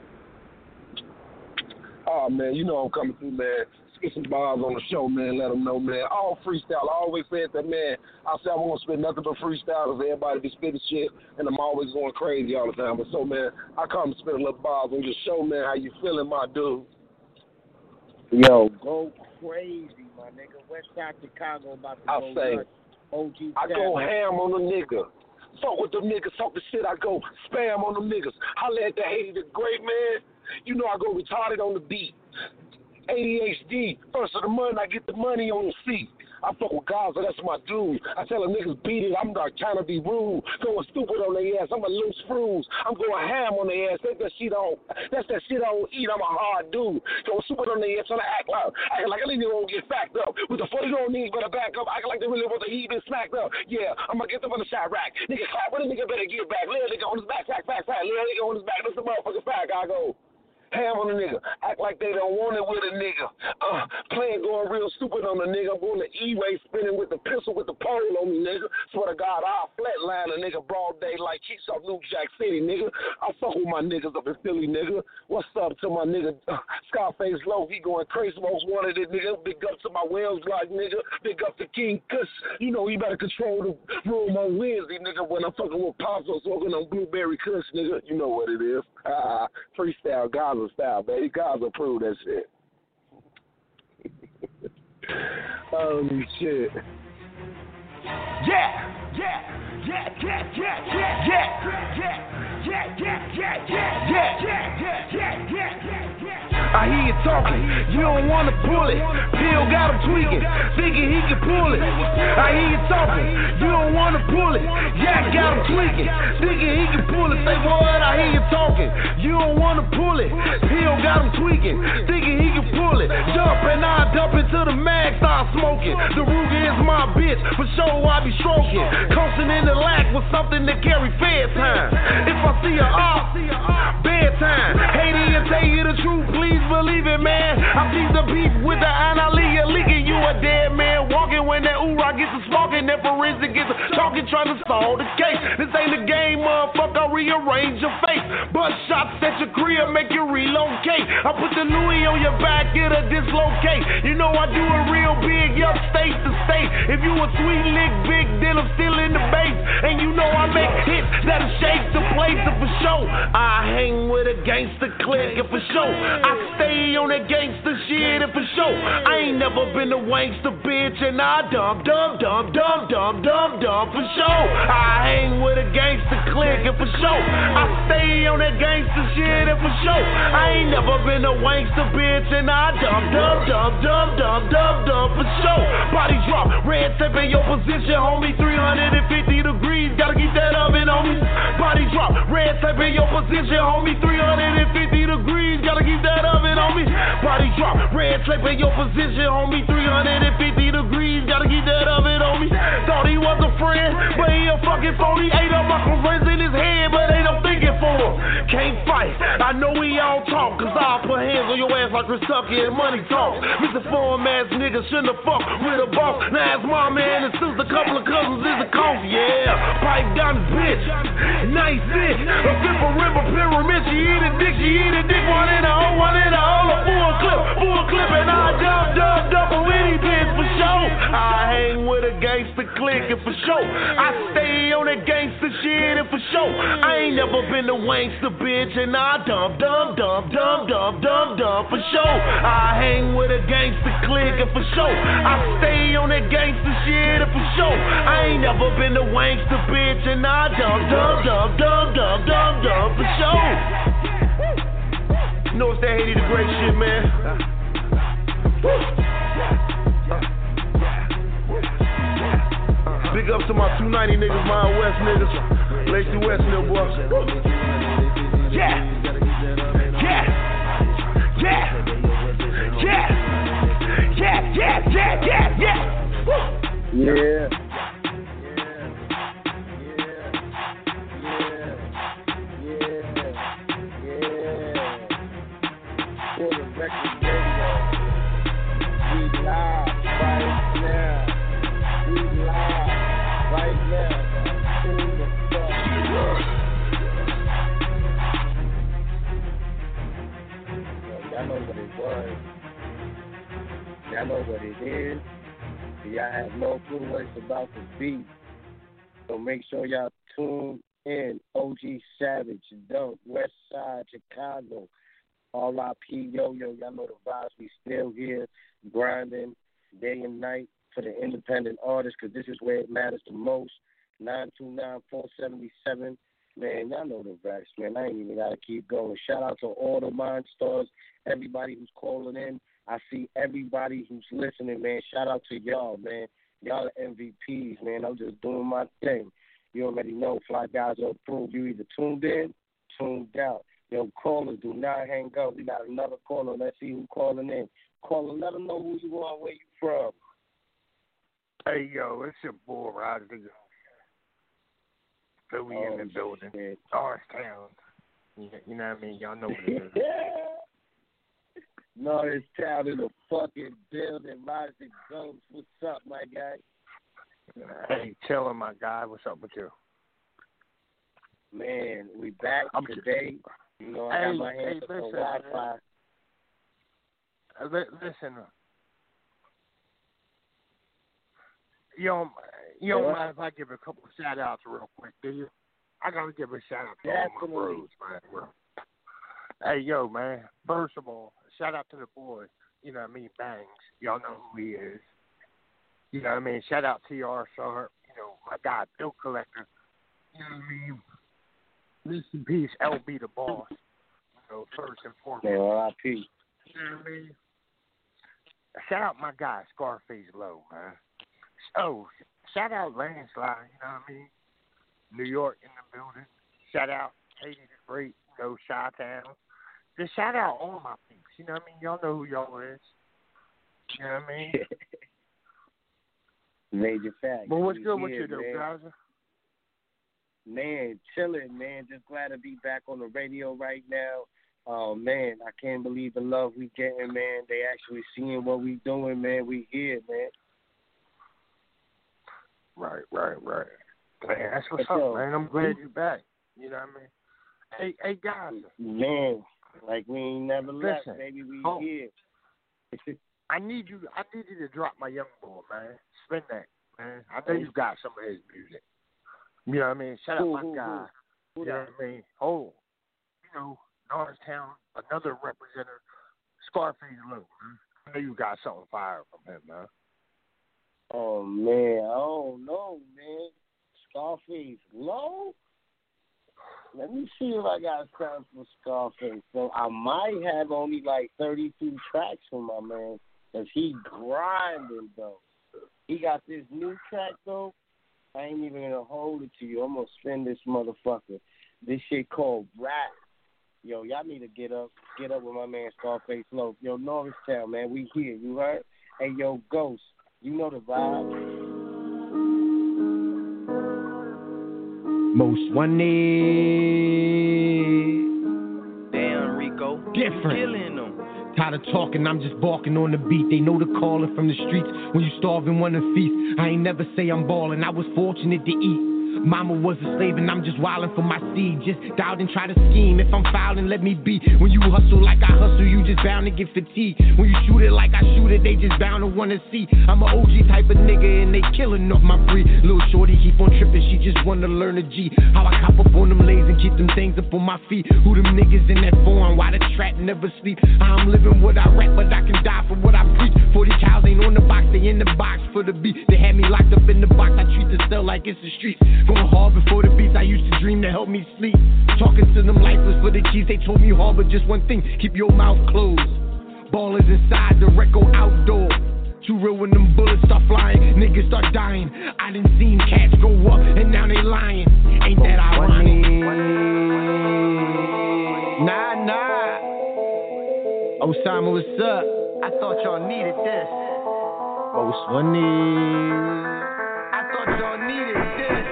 Oh, man, you know I'm coming through, man. Get some bars on the show, man. Let them know, man. All freestyle. I always said that, man. I said I won't spit nothing but freestyle because everybody be spitting shit, and I'm always going crazy all the time. But so, man, I come to spit a little bars on your show, man. How you feeling, my dude? Yo, go crazy, my nigga. West Side Chicago about to I go say, nuts. O G I go ham on the nigga. Fuck with them niggas, talk the shit, I go spam on them niggas. Holla at the Haiti the Great, man. You know I go retarded on the beat. A D H D, first of the month, I get the money on the seat. I fuck with Gaza, that's my dude. I tell them niggas beat it, I'm not trying to be rude. Going stupid on their ass, I'm a loose fruits. I'm going ham on their ass, that's that shit I don't, that's that shit I don't eat, I'm a hard dude. Going stupid on their ass, trying to act like, act like a nigga won't get facked up. With the forty don't need better back up, acting like they really want the heat been smacked up. Yeah, I'm gonna get them on the shot rack. Nigga clap, what a nigga better get back. Little nigga on his back, back, back, back. Little nigga on his back, that's the motherfucking fact, I go. Pam on a nigga. Act like they don't want it with a nigga. Uh, playing going real stupid on a nigga. I'm going to E-way spinning with the pistol with the pole on me, nigga. Swear to God, I'll flatline a nigga broad day like Keys off New Jack City, nigga. I fuck with my niggas up in Philly, nigga. What's up to my nigga uh, Scarface Low? He going crazy, most wanted it, nigga. Big up to my Wells Block, nigga. Big up to King Kush. You know he better control the room on Wednesday, nigga, when I'm fucking with Pops or smoking on Blueberry Kush, nigga. You know what it is. Uh, freestyle, Gaza style, baby. Gaza prove that shit. Holy shit. Yeah, yeah, yeah, yeah, yeah, yeah, yeah, yeah, yeah, yeah, yeah, yeah, yeah, yeah, yeah, yeah, yeah. I hear you talking, you don't wanna pull it. Pill got him tweaking, thinking he can pull it. I hear you talking, you don't wanna pull it. Yak got him tweaking, thinking he can pull it. Say what? I hear you talking, you don't wanna pull it. Pill got him tweaking, thinking he can pull it. Jump and I dump into the mag, start smoking. The Ruger is my bitch, for sure I be stroking. Coasting in the lack with something to carry fair time. If I see a op, bedtime. Hate it and tell you the truth, please believe it, man. I keep the beef with the Analia leaking. You a dead man walking when that oorah gets to smoking. That forensic gets to talking, trying to solve the case. This ain't a game, motherfucker. Rearrange your face. Bust shots at your crib, make you relocate. I put the Louis on your back, it'll dislocate. You know I do it real big, up state to state. If you a sweet lick big, then I'm still in the base. And you know I make hits that'll shake the place. And for sure, I hang with a gangster clique. And for sure, I stay on that gangster shit. And for sure, I ain't never been a wankster bitch. And I dump, dump, dump, dump, dump, dump, dump. For sure, I hang with a gangster clique. And for sure, I stay on that gangster shit. And for sure, I ain't never been a wankster bitch. And I dump, dump, dump, dump, dump, dump, dump. For sure, body drop, red tape in your position, homie. three hundred fifty degrees, gotta keep that oven on me. Body drop, red tape in your position, homie. three hundred fifty degrees, gotta keep that oven on me. Body drop, red tape in your position, homie. three hundred fifty degrees, gotta keep that oven on me. Thought he was a friend, but he a fucking phony. Ate up my friends in his head, but ain't no thinking for him. Can't fight, I know we all talk, cause I'll put hands on your ass like Chris Tucker and money talk. Mister Form ass nigga shouldn't have fucked with a boss. Now it's my man and sister, couple of cousins is a coffee, yeah. Pipe down the bitch, nice it. A flipper, ripper, pyramid, she eat a dick, she eat a dick, one in a hole, one in a hole, a full clip, full clip, and I dump, dump, dump a any bitch for sure. I hang with a gangster clique, and for sure, I stay on that gangster shit, and for sure, I ain't never been a wankster bitch, and I dump, dump, dump, dump, dump, dump, dump, for sure. I hang with a gangster clique, and for sure, I stay on that gangster shit, and for sure, I ain't never been a wankster bitch, and I dump, dump, dump, dump, dump, dump, dump, for sure. You know it's that Haiti the Great shit, man. Big up to my two ninety niggas, my West niggas, Lacey West, little boy. Yeah, yeah, yeah, yeah, yeah, yeah, yeah, yeah, yeah. Yeah. Y'all know what it is. Y'all have no clue what it's about to be. So make sure y'all tune in. O G Savage, Dunk, West Side, Chicago, R I P Yo-Yo. Y'all know the vibes. We still here grinding day and night for the independent artists because this is where it matters the most. nine two nine, four seven seven. Man, y'all know the vibes, man. I ain't even got to keep going. Shout out to all the Mind Stars, everybody who's calling in. I see everybody who's listening, man. Shout out to y'all, man. Y'all are M V Ps, man. I'm just doing my thing. You already know, Fly Guys are approved. You either tuned in, tuned out. Yo, callers, do not hang up. We got another caller. Let's see who's calling in. Caller, let them know who you are, where you from. Hey, yo, it's your boy, Roger. So we oh, in the building. Shit. Norristown. You know what I mean? Y'all know what it is. Norris Town in the fucking building. Logic Ghost. What's up, my guy? Hey, chillin', my guy. What's up with you? Man, we back I'm today. You know, I hey, got my hands hey, up on listen, Wi-Fi. Uh, li- listen. You don't, you don't mind if I give a couple of shout-outs real quick, do you? I got to give a shout-out to Definitely. all my bros, man. Bro. Hey, yo, man. First of all, shout out to the boy. You know what I mean? Bangs. Y'all know who he is. You know what I mean? Shout out to T R Sharp. You know, my guy, Bill Collector. You know what I mean? Rest in peace, L B the boss. You know, first and foremost. Man, R I P. You know what I mean? Shout out my guy, Scarface Low, man. Oh, shout out Landslide, you know what I mean? New York in the building. Shout out Haiti the Great, you know, Chi-Town. Just shout out all my peeps, you know what I mean? Y'all know who y'all is. You know what I mean? Major fact. But what's We good with here, you, though, man. guys? Man, chilling, man. Just glad to be back on the radio right now. Oh, man, I can't believe the love we getting, man. They actually seeing what we doing, man. We here, man. Right, right, right. Man, that's what's But, up, yo, man. I'm glad you're back. You know what I mean? Hey, hey, guys. Man, like we ain't never left, Listen, baby. We hold- here. I need you. I need you to drop my young boy, man. Spin that, man. I know you got some of his music. You know what I mean? Shout out Who, my who, guy. who? Who You know that? what I mean? Oh, you know, Norristown, another representative, Scarface Low, man. I know you got something fire from him, man. Oh, man. I don't know, man. Scarface Low? Let me see if I got something for Scarface. So I might have only like thirty-two tracks from my man, because he grinding, though. He got this new track, though. I ain't even going to hold it to you. I'm going to spin this motherfucker. This shit called Rap. Yo, y'all need to get up. Get up with my man Scarface Low. Yo, Norristown, man, we here. You heard? Hey, yo, Ghost, you know the vibe. Most wanted. Damn, Rico. Different. You killing them. Tired of talking, I'm just barking on the beat. They know the calling from the streets. When you starve and want to feast, I ain't never say I'm ballin'. I was fortunate to eat. Mama was a slave and I'm just wildin' for my seed. Just dialed and try to scheme. If I'm fouling, let me be. When you hustle like I hustle, you just bound to get fatigued. When you shoot it like I shoot it, they just bound to wanna see. I'm a O G type of nigga and they killin' off my breed. Little shorty keep on trippin', she just wanna learn a G. How I cop up on them lays and keep them things up on my feet. Who them niggas in that form? Why the trap never sleep? I'm living what I rap, but I can die for what I preach. Forty cows ain't on the box, they in the box for the beat. They had me locked up in the box, I treat the cell like it's the streets. Going hard before the beats, I used to dream to help me sleep. Talking to them lifeless for the keys, they told me hard, but just one thing, keep your mouth closed. Ballers inside, the record outdoor. Too real when them bullets start flying, niggas start dying. I done seen cats go up, and now they lying. Ain't that ironic? Nah, nah. Osama, what's up? I thought y'all needed this. Most wanted. I thought y'all needed this.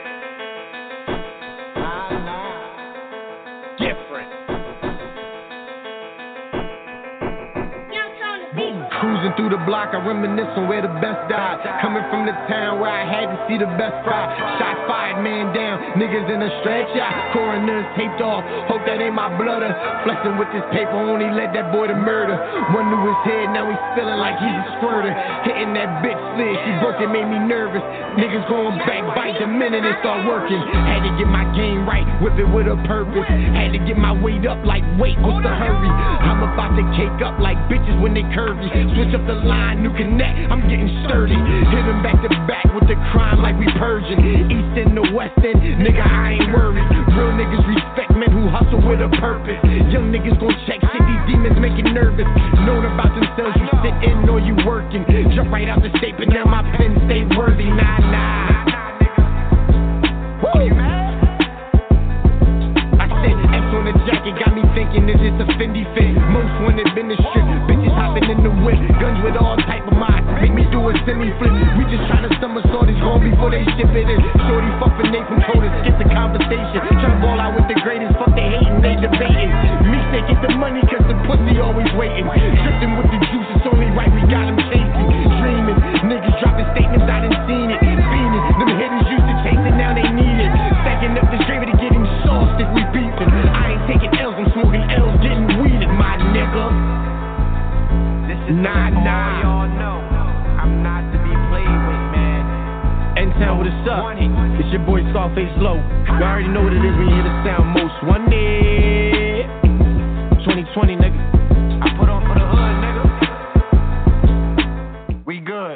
Cruising through the block, I reminisce on where the best died. Coming from the town where I had to see the best fry. Shot fired, man down, niggas in a stretch out. Coroners taped off, hope that ain't my blooder. Flexing with this paper, only led that boy to murder. One to his head, now he's feeling like he's a squirter. Hitting that bitch slid, she broke it, made me nervous. Niggas going back, bite the minute they start working. Had to get my game right, whip it with a purpose. Had to get my weight up like, wait, what's the hurry? I'm about to cake up like bitches when they curvy. Switch up the line, new connect, I'm getting sturdy. Hit them back to back with the crime like we purging. East and the west end, nigga, I ain't worried. Real niggas respect men who hustle with a purpose. Young niggas gon' check shit, these demons make you nervous. Known about themselves, you sit in or you working. Jump right out the state, but now my pen stay worthy. Nah, nah. Woo! You mad? I said F on the jacket, got me thinking, is this a Fendi fit? Most wanted been the strip, bitches hopping in the whip. Guns with all type of mods, make me do a semi-flip. We just tryna somersault, it's gon' be before they ship it in. Shorty fuck for Nathan Coders, skip the conversation. Tryna ball out with the greatest, fuck they hating, they debating. Me say get the money cause the pussy always waiting. Dripping with the juice, it's only right we got them chasing. Dreaming, niggas dropping statements, I done seen it. Fiending, them hitters used to chase it, now they need it. Stacking up the gravy to get him sauced if we beefing. I ain't taking L's, I'm smoking L's, getting weeded, my nigga. This is nah, nah. Y'all know I'm not to be played with, man. N-Town with a suck. It's your boy Scarface Low. You already know what it is when you hear the sound most wanted. twenty twenty, nigga. I put on for the hood, nigga. We good.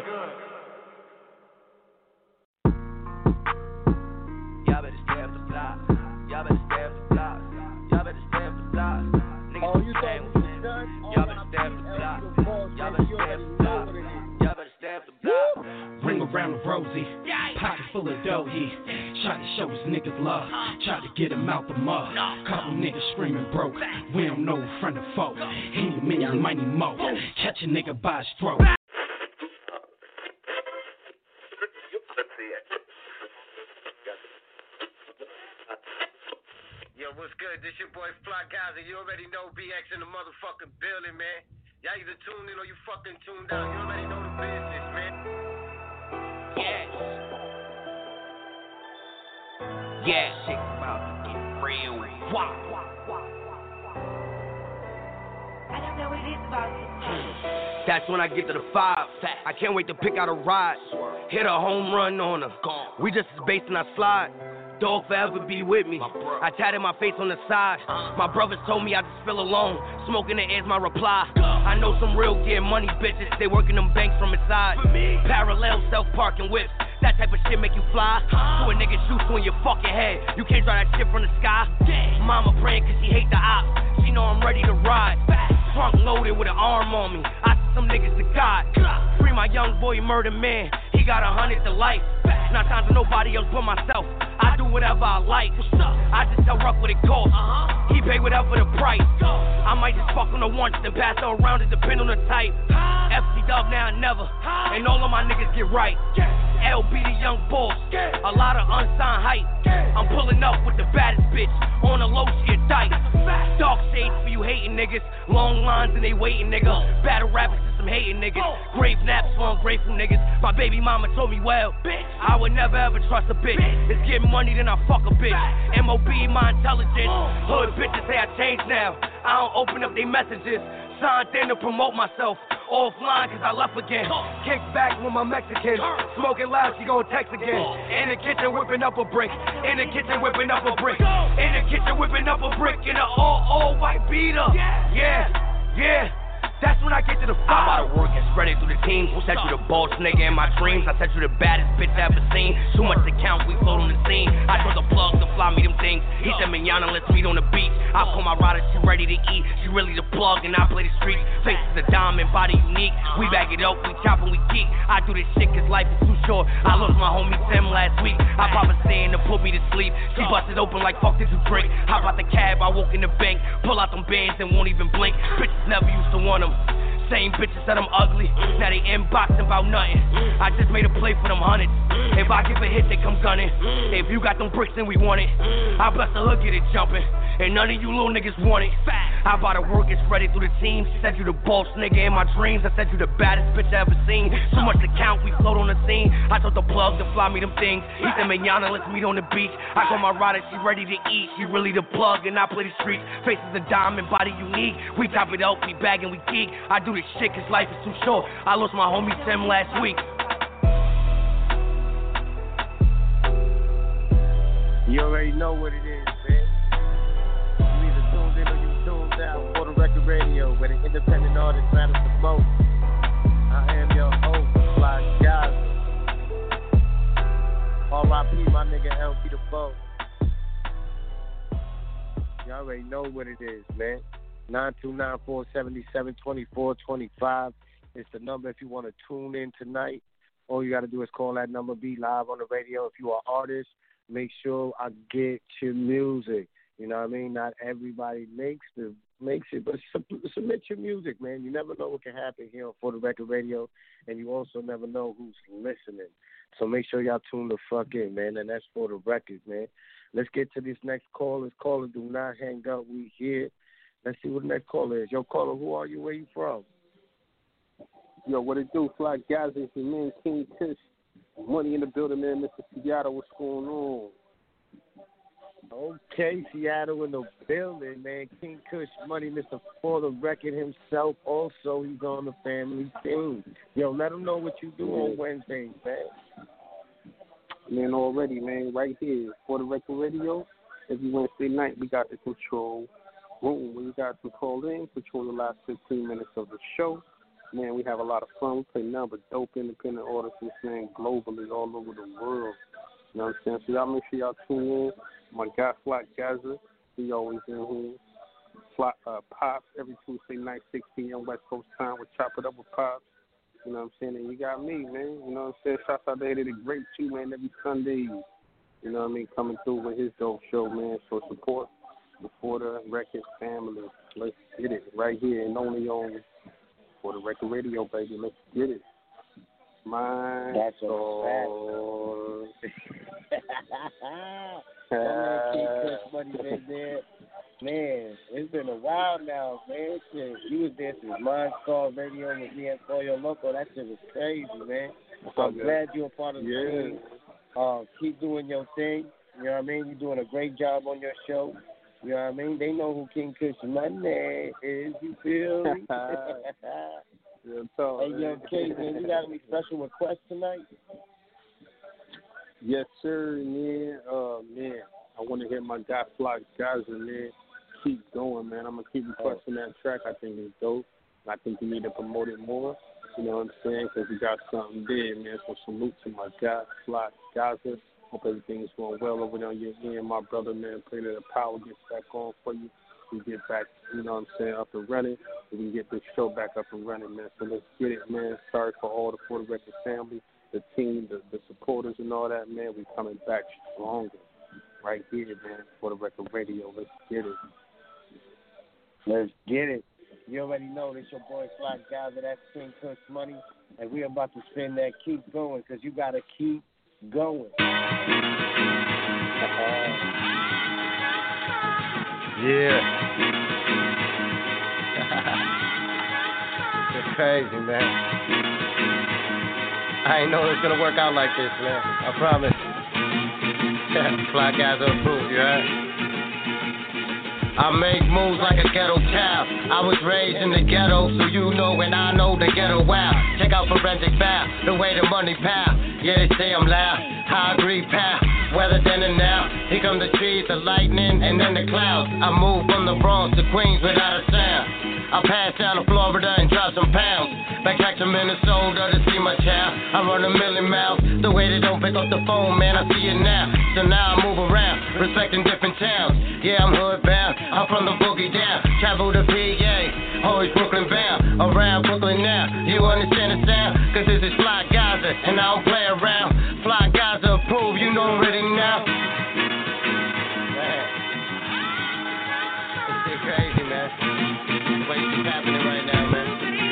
Y'all better stay up the block. Y'all better stay up the block. Y'all better stay up the block. Niggas oh, you saying y'all better stay up the block. Y'all better stay up the block. Y'all better stay up the block. Ring around the rosy, pocket full of dough, he tried to show his niggas love, tried to get him out the mud. Couple niggas screaming broke, we don't know friend or foe. Any minute, mighty mo, catch a nigga by his throat. Yo, what's good? This your boy Fly Gaza. You already know B X in the motherfucking building, man. Y'all either tuned in or you fucking tuned out. You already know the business, man. Yes. Yeah, shit's about to get real. Wow. I don't know what it is about you. That's when I get to the five. I can't wait to pick out a ride. Hit a home run on her. We just as based and I slide. Dog forever be with me. I tatted my face on the side. My brothers told me I just feel alone. Smoking the air's my reply. I know some real get money bitches. They working them banks from inside. Parallel self-parking whips. That type of shit make you fly. So a nigga shoots you in your fucking head. You can't drive that shit from the sky. Mama praying cause she hate the ops. She know I'm ready to ride. Trunk loaded with an arm on me. I see some niggas to God. Free my young boy murder man. He got a hundred to life. Not time for nobody else but myself. I do whatever I like. I just tell Ruck what it costs. He pay whatever the price. I might just fuck on her once then pass her around. It depend on the type. F C Dub now and never. And all of my niggas get right. L B the young boss. A lot of unsigned hype. I'm pulling up with the baddest bitch. On the low she a tight. Dark shades for you hating niggas. Long lines and they waiting niggas. Battle rappers to some hating niggas. Grave naps for ungrateful niggas. My baby mama told me well. I would never ever trust a bitch. It's getting money then I fuck a bitch. M O B my intelligence. Hood bitches say I changed now. I don't open up their messages. Signed in to promote myself. Offline cause I left again. Kick back with my Mexican. Smoking loud, she gon' text again. In the kitchen whipping up a brick. In the kitchen whipping up a brick. In the kitchen whipping up a brick. In a all all white beater. Yeah, yeah. That's when I get to the five. I'm out of work and spread it through the teams. Set you the boss nigga in my dreams. I set you the baddest bitch I ever seen. Too much to count, we float on the scene. I told the plug to fly me them things. He said, Manana, let's meet on the beach. I call my rider, she ready to eat. She really the plug and I play the streets. Face is a diamond, body unique. We back it up, we chop and we geek. I do this shit cause life is too short. I lost my homie Tim last week. I pop a stand to put me to sleep. She busted open like fuck did you drink. Hop out the cab, I walk in the bank. Pull out them bands and won't even blink. Bitches never used to want them. Same bitches said I'm ugly, now they inboxing about nothing. I just made a play for them hundreds. If I give a hit, they come gunning. If you got them bricks, then we want it. I bless the hood, get it jumping. And none of you little niggas want it. I bought a work and spread it through the team. Said you the boss nigga in my dreams. I said you the baddest bitch I ever seen. Too much to count, we float on the scene. I told the plug to fly me them things. He said, Manana, let's meet on the beach. I call my rider, she ready to eat. She really the plug and I play the streets. Face is a diamond, body unique. We top it up, we bag and we geek. I do this shit cause life is too short. I lost my homie Tim last week. You already know what it is, man. You either tuned in or you tuned out for the record radio, where the independent artist matters the most. I am your host, Fly Gaza. R I P my nigga L B the Boss. You already know what it is, man. nine two nine, four seven seven, two four two five. It's the number if you want to tune in tonight. All you got to do is call that number, be live on the radio. If you are an artist, make sure I get your music. You know what I mean? Not everybody makes the Make sure, but sub- submit your music, man. You never know what can happen here on For the Record Radio, and you also never know who's listening. So make sure y'all tune the fuck in, man, and that's For the Record, man. Let's get to this next call. This caller, do not hang up. We here. Let's see what the next caller is. Yo, caller, who are you? Where you from? Yo, what it do? Fly guys, it's your man, King Kush. Money in the building, man. Mister Seattle, what's going on? Okay, Seattle in the building, man. King Kush, Money, Mister For the Record himself. Also, he's on the family team. Yo, let him know what you do yeah. on Wednesdays, man. Man, already, man, right here. For the Record Radio, every Wednesday night, we got the control room. We got to call in, control the last fifteen minutes of the show. Man, we have a lot of fun. We play nothing but dope independent artists, man, globally, all over the world. You know what I'm saying? So y'all make sure y'all tune in. My guy, Flat Gaza, he always in here. Flat, uh, Pops, every Tuesday night, six p.m. West Coast time. We chop it up with Pops. You know what I'm saying? And you got me, man. You know what I'm saying? Shouts out there to the Great Two, man, every Sunday. You know what I mean? Coming through with his dope show, man. So support the For the Record family. Let's get it right here and only on For the Record Radio, baby. Let's get it. My That's soul. Man, it's been a while now, man. Shit, you was there since Mind Star Radio with me and Pollo Loco. That shit was crazy, man. I'm okay. glad you're a part of the yeah. team. Uh, keep doing your thing. You know what I mean? You're doing a great job on your show. You know what I mean? They know who King Kush Money is. You feel me? Yeah, tall, hey, yo, K, man, you got any special requests tonight? Yes, sir, man. Uh, man, I want to hear my guy Fly Gaza, man. Keep going, man. I'm going to keep requesting that track. I think it's dope. I think you need to promote it more. You know what I'm saying? Because you got something there, man. So salute to my guy Fly Gaza. Hope everything's going well over there on your end, my brother, man. Pray that the power gets back on for you. We get back, you know what I'm saying, up and running. We can get this show back up and running, man. So let's get it, man. Sorry for all the For the Record family, the team, the, the supporters and all that, man. We coming back stronger right here, man, For the Record Radio. Let's get it. Let's get it. You already know this your boy Fly Gaza. That's King Kush Money. And we're about to spin that keep going because you got to keep going. Uh-huh. Yeah. It's crazy, man. I ain't know it was gonna work out like this, man. I promise. Fly guys approved, you heard? I make moves like a ghetto child. I was raised in the ghetto, so you know and I know the ghetto wow. Check out Forensic Foul, the way the money pal. Yeah, they say I'm loud. I agree, pal. Weather then and now. Here come the trees, the lightning, and then the clouds. I move from the Bronx to Queens without a sound. I pass down to Florida and drop some pounds. Backtrack to Minnesota to see my child. I run a million miles. The way they don't pick up the phone, man, I see it now. So now I move around, respecting different towns. Yeah, I'm hood bound. I'm from the boogie down. Travel to P A, always Brooklyn bound. Around Brooklyn now. You understand the sound? Cause this is Fly Gaza, and I don't play around. Fly Gaza approved, you know already now. Man. This shit crazy, man. The way shit's happening right now, man.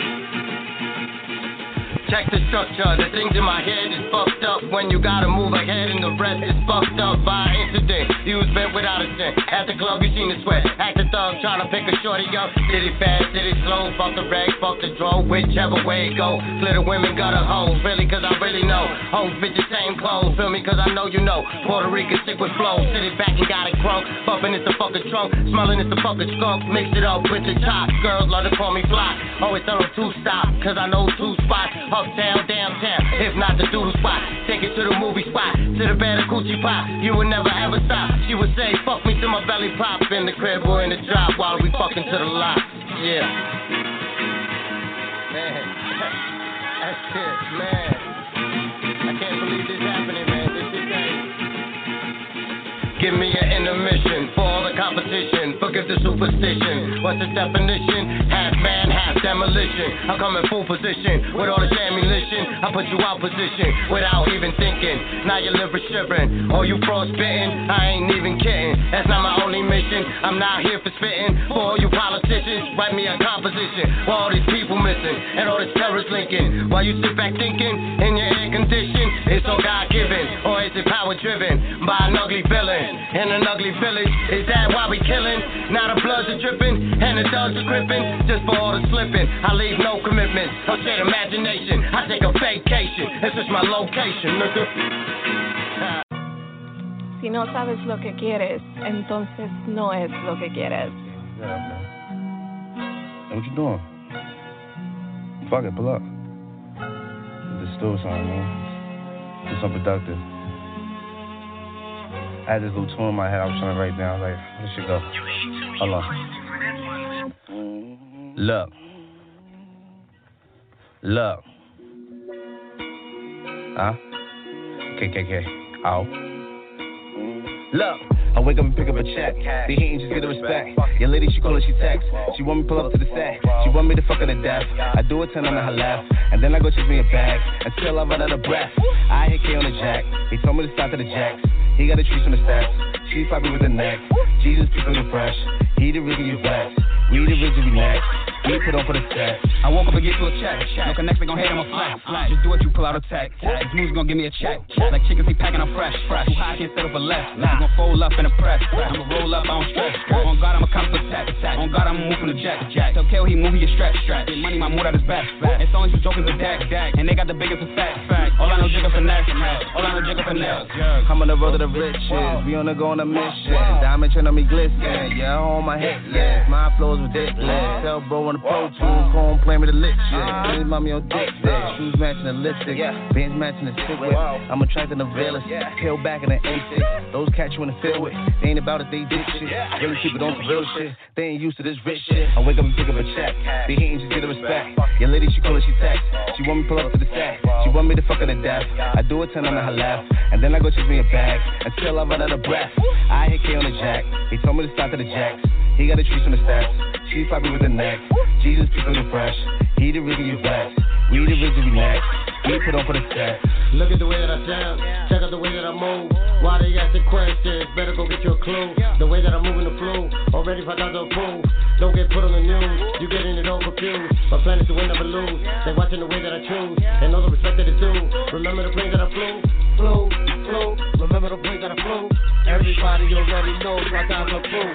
Check the structure, the things in my head is fucked up. When you gotta move ahead and the rest is fucked up by incident. You was bent without a cent. At the club, you seen the sweat. Act the thug, trying to pick a shorty up. Did it fast, did it slow? Fuck the rag, fuck the draw, whichever way it go. Glitter women got a hoes, really, cause I really know. Hoes, bitches, same clothes, feel me, cause I know you know. Puerto Rican sick with flow, sit it back and got it crunk. Bumping it's the fucking trunk, smelling it's the fucking skunk. Mix it up with the top, girls love to call me Fly. Always tell them to stop, cause I know two spots. Uptown, downtown, if not the doodle spot. Take it to the movie spot, to the bed of coochie pop. You would never ever stop. She would say, fuck me till my belly pop. In the crib or in the drop while we fucking to the lot. Yeah. Man. That's it, man. I can't believe this happening, man. This is crazy. Give me an intermission for all the competition. Forget with the superstition. What's the definition? Half man, half demolition. I'm coming full position with all this ammunition. I put you out position without even thinking. Now your liver shivering, or you frostbitten. I ain't even kidding. That's not my only mission. I'm not here for spitting. For all you politicians, write me a composition. While all these people missing and all this terrorist linking. While you sit back thinking in your air condition, it's all God given, or is it power driven by an ugly villain in an ugly village? Is that why we killing? Now the bloods are dripping and the dogs are gripping. Just for all the slipping, I leave no commitments. No shared imagination. I take a vacation. This is my location, nigga. Si no sabes lo que quieres, entonces no es lo que quieres. Yeah, man. Hey, what you doing? Fuck it, pull up. Just do something, man. Do something productive. I had this little tune in my head I was trying to write down. I was like, where should go? Hold on. Look. Look. Huh? K K K. Ow. Look. I wake up and pick up a check. They hating, just get the respect. Your lady, she call her, she text. She want me to pull up to the set. She want me to fuck her to death. I do a ten on her left, and then I go chase me a bag until I run out of breath. I hit K on the jack. He told me to stop to the jacks. He got a treat on the steps. She's popping with the neck. Jesus, people are fresh. He the reason you blessed. We the reason we next. We put on for the set. I woke up and get to a check. No connects, they gon' hate, I'm a flat. Uh, Just do what you pull out a tech. This move's gon' give me a check. Like chickens, they packing, I'm fresh. fresh. Too high, I can't settle for less. Nah. You gon' fold up in the press. I'ma roll up, I don't stress. On God, I'ma come for attack. On God, I'ma move from the jack. Tell K O he move, he get stretch. Get money, my mood out his back. As long as you joking the dag. And they got the biggest effect. All I know, jigger finesse. All I know, jigger finesse. I'm on the road to the riches. We on the go on a mission. Diamond chain on me glisten. Yeah, on my hit list. My flow's ridiculous. Tell bro on the pro tools. Home playing with the lit shit. Please mommy on dick stick. Shoes matching the lipstick. Benz matching the stick with. I'm attracting the veilers. Peel back in the M six. Those cats you in the field with. They ain't about it, they did shit. Really people don't real shit. They ain't used to this rich shit. I wake up and pick up a check. They hating, just get the respect. Your lady, she call her, she text. She want me to pull up to the set. She want me to fuck her to death. I do a ten on her left, and then I go chase me a bag until I run out of breath. I hit K on the jack. He told me to stop to the jacks. He got a treat on the steps. She's popping with the neck. Jesus, people are fresh. He the reason you blessed. We the reason we next. We put on for the set. Look at the way that I sound. Check out the way that I move. Why they asking questions? Better go get you a clue. The way that I'm moving the flow. Already found out the proof. Don't get put on the news. You getting it all confused. My plan is to win, never lose. They watching the way that I choose. And know the respect that it's due. Remember the plane that I flew. Flew, flew. Remember the plane that I flew. Everybody already knows my time's a proof.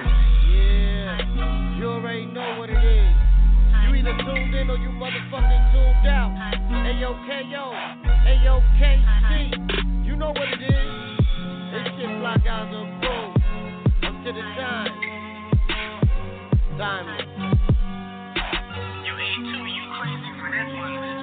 Yeah, you already know what it is. You either tuned in or you motherfucking tuned out. Ayo K O, Ayo K C, you know what it is. This shit Fly Guys approved. Up to the time. Diamond. You eat too, you crazy for this one.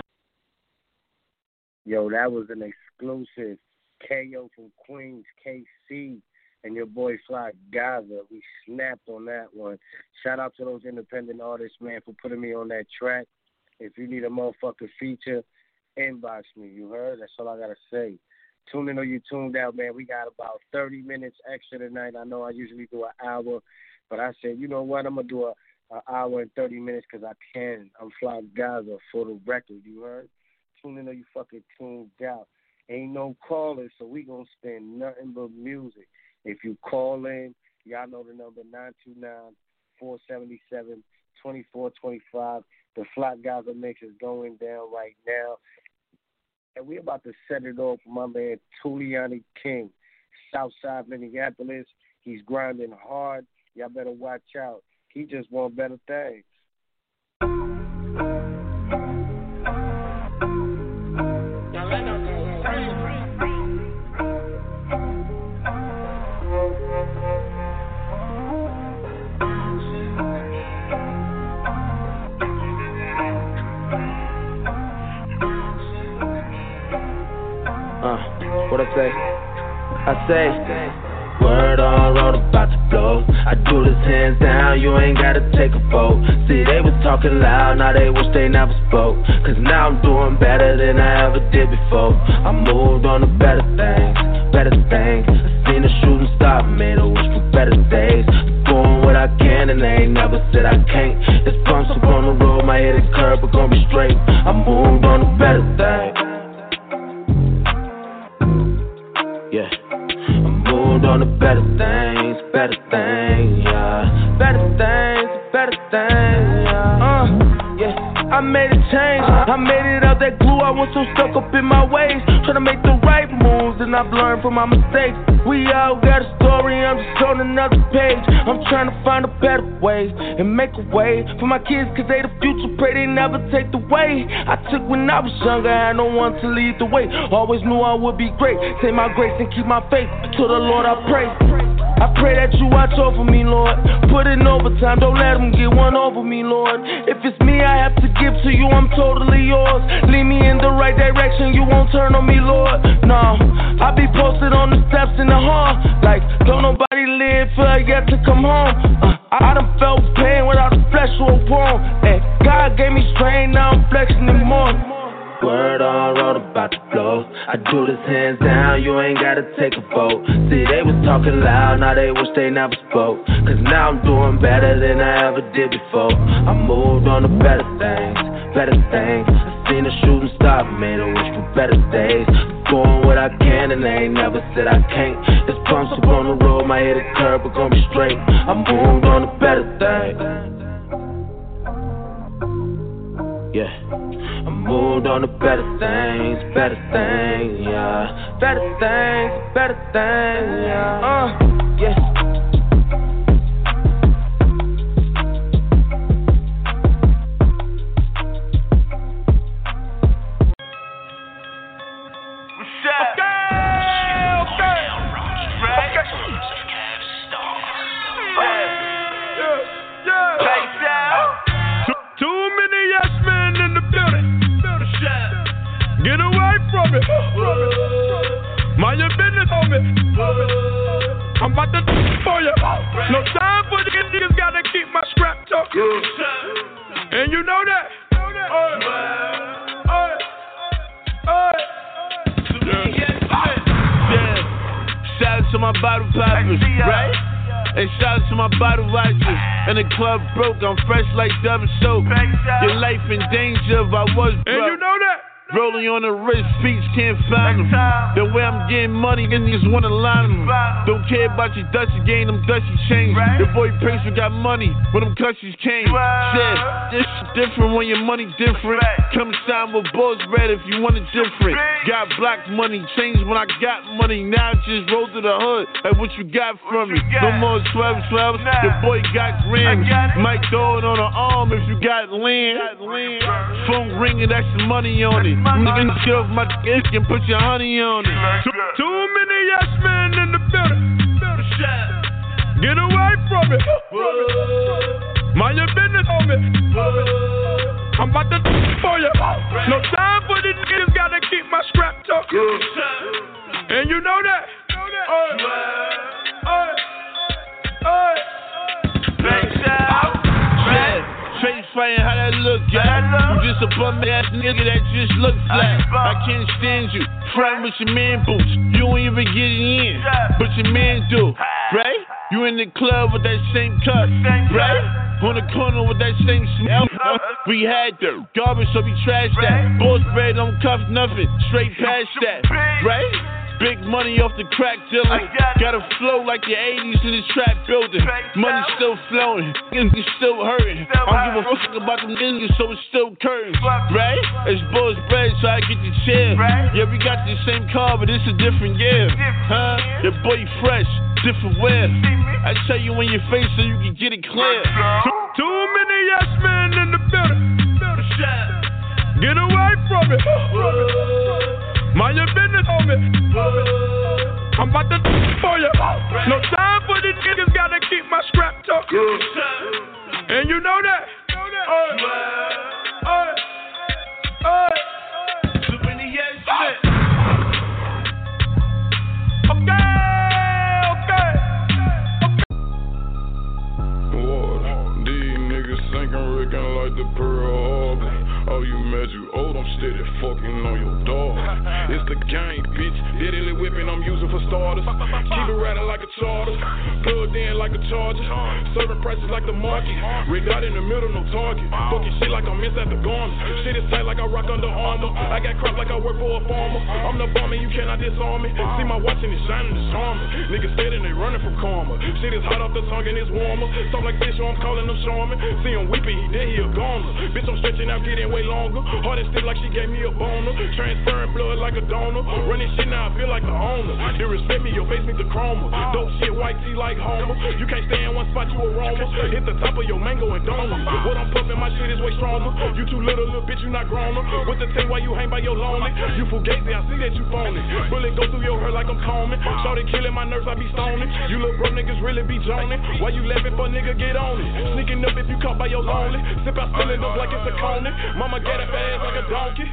Yo, that was an exclusive. K O from Queens, K C. And your boy Fly Gaza, we snapped on that one. Shout out to those independent artists, man, for putting me on that track. If you need a motherfucking feature, inbox me. You heard? That's all I gotta say. Tune in or you tuned out, man. We got about thirty minutes extra tonight. I know I usually do an hour, but I said, you know what? I'm gonna do a, a hour and thirty minutes because I can. I'm Fly Gaza for the record. You heard? Tune in or you fucking tuned out. Ain't no callers, so we gonna spend nothing but music. If you call in, y'all know the number, nine two nine, four seven seven, two four two five. The Fly Gaza mix is going down right now. And we're about to set it off for my man, Tuliani King, Southside Minneapolis. He's grinding hard. Y'all better watch out. He just want better things. What I say? I say, word on road about to blow. I do this hands down, you ain't gotta take a vote. See, they was talking loud, now they wish they never spoke. Cause now I'm doing better than I ever did before. I moved on to better things, better things. I seen the shooting star, made a wish for better days. doing what I can and they ain't never said I can't. It's bumps up on the road, my head is curved, but gon' be straight. I moved on to better things. Yeah, I moved on to better things, better things, yeah. Better things, better things, yeah. Uh, yeah. I made a change, I made it out that glue. I was so stuck up in my ways, trying to make the right moves, and I've learned from my mistakes. We all got a story, I'm just on another page. I'm trying to find a better way and make a way for my kids, cause they the future, pray they never take the way I took when I was younger, I had no one to lead the way. Always knew I would be great, say my grace and keep my faith. To the Lord I pray, I pray that you watch over me, Lord. Put in overtime, don't let them get one over me, Lord. If it's me I have to give to you, I'm totally yours. Lead me in the right direction, you won't turn on me, Lord. No, I be posted on the steps in the hall, like don't nobody live for yet to come home. uh, I done felt pain without the flesh or a bone, and God gave me strength, now I'm flexing it more. Word on road about to blow. I do this hands down, you ain't gotta take a vote. See, they was talking loud, now they wish they never spoke. Cause now I'm doing better than I ever did before. I moved on to better things, better things. I seen the shooting stop, made a wish for better days. Doing what I can and they ain't never said I can't. It's bumps up on the road, my head is curved, but gon' be straight. I moved on to better things. Yeah, I moved on to better things, better things, yeah. Better things, better things, yeah. Uh, yeah. Get away from it. Mind your business on me. I'm about to do for you. No time for these niggas, gotta keep my scrap talk. And you know that. Yeah. Shout out to my bottle poppers, right? And shout out to my bottle watchers. And the club broke, I'm fresh like double soap. Your life in danger if I was broke. And you know that. Rolling on the wrist, speech can't find them. The way I'm getting money, niggas wanna line them. Don't care about your dusty game, them dusty chains. Your boy Prince got money when them clutches came. Shit, this different when your money different. Come sign with Boss Red if you want it different. Got black money, changed when I got money. Now just roll to the hood, like what you got from me. No more twelve twelves, your boy got grams. Might throw it on the arm if you got land. Phone ringing, that's the money on it. Nigga, get off my dick and put your honey on it. Too, too many yes men in the building. Get away from it. Mind your business on me. I'm about to do for you. No time for these niggas, gotta keep my scrap talk. And you know that. Face fighting, how that look, yeah? You just a bum ass nigga that just look flat. I can't stand you, frontin' with your man boots. You don't even get it in, but your man do, right? You in the club with that same cut, right? On the corner with that same smell. We had the garbage, so we trashed that. Boss bread, don't cuff nothing, straight past that, right? Big money off the crack dealer. Got a flow like the eighties in this trap building. Money still flowing, niggas still hurting. I don't give a fuck about them niggas, so it's still curtains, right? It's Boss bread, so I get the chair. Yeah, we got the same car, but it's a different year, huh? Your boy fresh, different wear. I tell you in your face so you can get it clear. Too, too many yes men in the building. Get away from it. Mind your business on me. I'm about to do for you. No time for these niggas, gotta keep my scrap talk. And you know that. Too many yes men. Okay, okay, okay. Lord, these niggas sinking, rigging like the Pearl Harbor. Oh, you mad, you old, I'm steady fucking on your dog. It's the gang, bitch. Deadly whipping I'm using for starters. Keep it riding like a charter. Plug in like a charger. Serving prices like the market. Red dot in the middle, no target. Fucking shit like I'm inside the garment. Shit is tight like I rock Under Armour. I got crop like I work for a farmer. I'm the bomber, you cannot disarm me. See my watch and it's shining, it's charming. Niggas steady, they running from karma. Shit is hot off the tongue and it's warmer. Talk like this, so I'm calling them Charmin. See him weeping, he dead, he a goner. Bitch, I'm stretching out, getting way longer. Heart is stiff like she gave me a boner. Transferring blood like a donor. Running shit now, I feel like the owner. Disrespect me, your face needs the chroma. Dope shit, white tea like Homer. You can't stay in one spot, you aroma. Hit the top of your mango and donut. What I'm pumping, my shit is way stronger. You too little, little bitch, you not grown up. With the tape while you hang by your lonely. You fugazi, I see that you phony. Bullet go through your hair like I'm combing. Shorty killing my nerves, I be stoning. You little bro niggas really be joning. Why you laughing for nigga, get on it. Sneaking up if you caught by your lonely. Sip out spilling up like it's a cone. Mama get up ass like a donkey.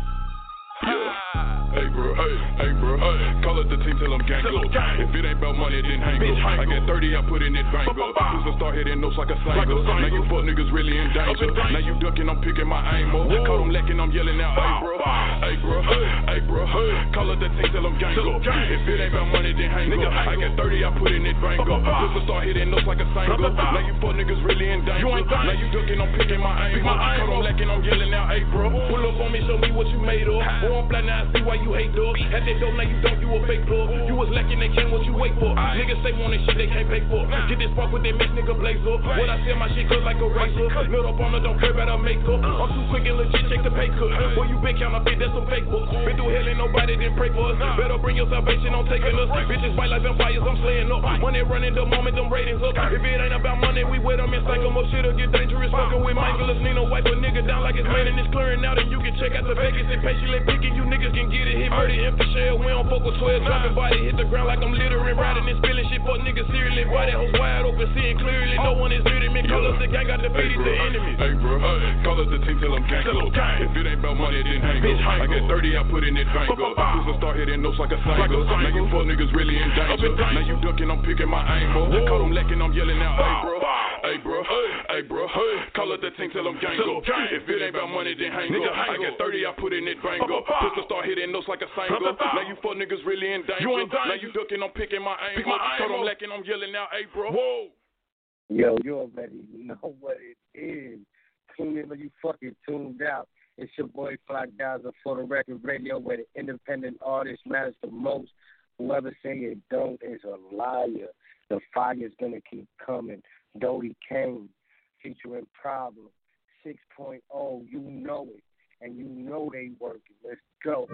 Hey bro, hey, hey bro, hey. Call up the team till I'm gang up. If it ain't about money, then hang up. I get thirty, I put in it bank up. Who's start hitting notes like a single. Now you fuck niggas really in danger. Now you ducking, I'm picking my aim up. Call them lacking, I'm yelling out, hey bro, hey bro, hey bro, hey. Call up the team till I'm gang up. If it ain't about money, then hang up. I get thirty, I put in it bank up. Who's start hitting notes like a single. Now you fuck niggas really in danger. Now you ducking, I'm picking my aim up. Call them lacking, I'm yelling out, hey bro. Pull up on me, show me what you made of. Or I'm flat now, I see why you hate dog. At that door, now you don't, you a fake dog. You was lacking, they can't what you wait for. Niggas say want shit they can't pay for. Get this spark with that mix, nigga blaze up. What I sell my shit cut like a razor. Milk up on her, don't care about her makeup. I'm too quick and legit, check the pay cut. Boy, you been counterfeit, that's some fake book. Been through hell and nobody didn't pray for us. Better bring your salvation, don't taking us. Bitches fight like vampires, I'm slaying up. Money running the moment, them ratings up. If it ain't about money, we with them and psych them up. Shit'll get dangerous, fucking with Michaelis. Nino wipe a nigga down like it's man and it's clearing out. And you can check out the Vegas and patiently picking. You niggas can get it, hit murder, empty shell. We don't fuck with twelve, dropping body, hit the ground like I'm littering, riding and spilling shit. Fuck niggas seriously, body hoes wide open, seeing clearly. No one is near to me, call us the gang, got defeated the enemy. Hey bro, call us the team till I'm gang up. If it ain't about money, then hang up. I get thirty, I put in it bank up. Who's start hitting notes like a single. Now you fuck niggas really in danger. Now you ducking, I'm picking my aim up. Call them lacking, I'm yelling out, hey bro, hey bro, hey bro, call us the team till I'm gang up. If it ain't about money, then hang up. I get thirty, I put in it bank up. Who's start hitting notes like a single. Now you fuck niggas really in danger. Now you ducking, I'm picking my aim up. Call them lacking, I'm yelling out, hey bro. Whoa. Yo, you already know what it is. Tune in when you fucking tuned out. It's your boy Fly Gaza for the Record Radio, where the independent artist matters the most. Whoever say it don't is a liar. The fire's gonna keep coming. Dodie Kane featuring Problem six point oh. You know it, and you know they working. Let's go.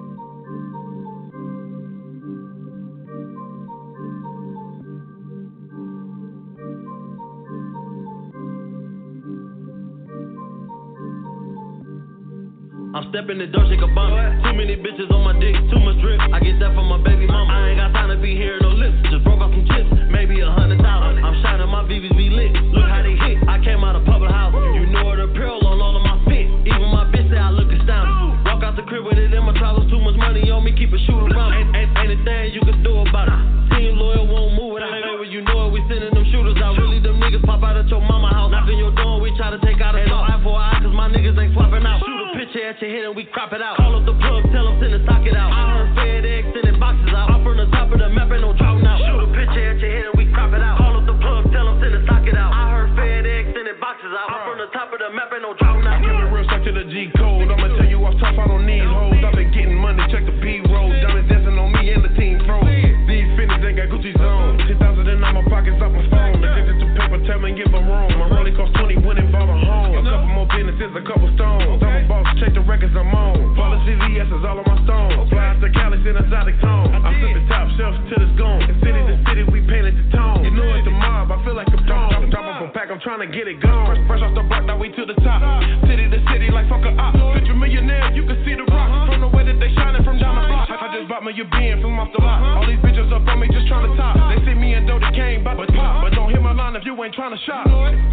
I'm stepping the door, shake a bump. Too many bitches on my dick, too much drip. I get that from my baby mama. I ain't got time to be hearing no lips. Just broke off some chips, maybe a hundred thousand. I'm shining, my V Vs be lit. Look how they hit. I came out of public house. You know the apparel on all of my fit. Even my bitch say I look astounding. Walk out the crib with it in my trousers. Too much money on me, keep a shooter around. Ain't, ain't anything you can do about it. Team loyal won't move it. I ain't when you know it. We sending them shooters out. Really, them niggas pop out at your mama house. Knocking your door, we try to take out a no eye for eye, cause my niggas ain't swapping out. Shoot a picture at your head and we crop it out. Call up the plug, tell them send the socket out. I heard FedEx sending boxes out. I'm from the top of the map, ain't no drought out. Shoot a picture at your head and we crop it out. Call up the plug, tell them send the socket out. I heard FedEx sending boxes out. I'm from the top of the map, ain't no drought out. I keep it real stuck to the G code. I'ma tell you off top, I don't need hoes. I've been getting money, check the B roll. Diamond dancing on me and the team froze. These finish ain't got Gucci's on. ten thousand in all my pockets off my phone. Addicted to paper, tell me give them room. My rolling cost twenty, went and bought a home. A couple more businesses, a couple stones. I'm a boss, check the records I'm on. Policy V S is all on my stones. Fly to Cali, send exotic tone. I flip the top shelf till it's gone. And city to city, we painted the tone. You know it's the mob, I feel like a dog. Drop off a pack, I'm trying to get it gone. Fresh, fresh off the block, now we to the top. City to city, like fuck a op. Picture millionaire, you can see the rock. From the way that they shining from down the block. I just bought me a being from off the lot. All these bitches up on me just trying to top. They see me and Dodie Kane, but pop. But don't hit my line if you ain't trying to shop.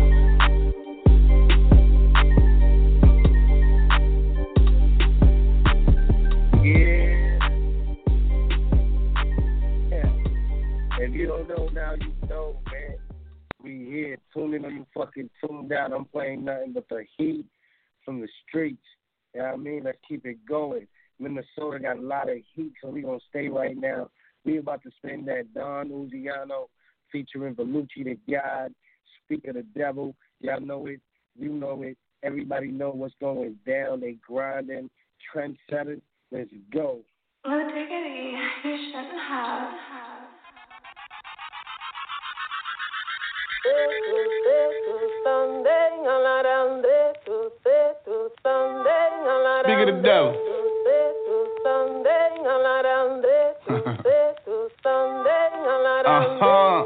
If you don't know now, you know, man. We here tuning in, you fucking tuned out. I'm playing nothing but the heat from the streets. You know what I mean? Let's keep it going. Minnesota got a lot of heat, so we gonna stay right now. We about to spin that Don Uziano featuring Vellucci the God, Speak of the Devil. Y'all know it. You know it. Everybody know what's going down. They grinding, trendsetters. Let's go. Oh, take it easy. You shouldn't have. Speak of the devil. uh-huh.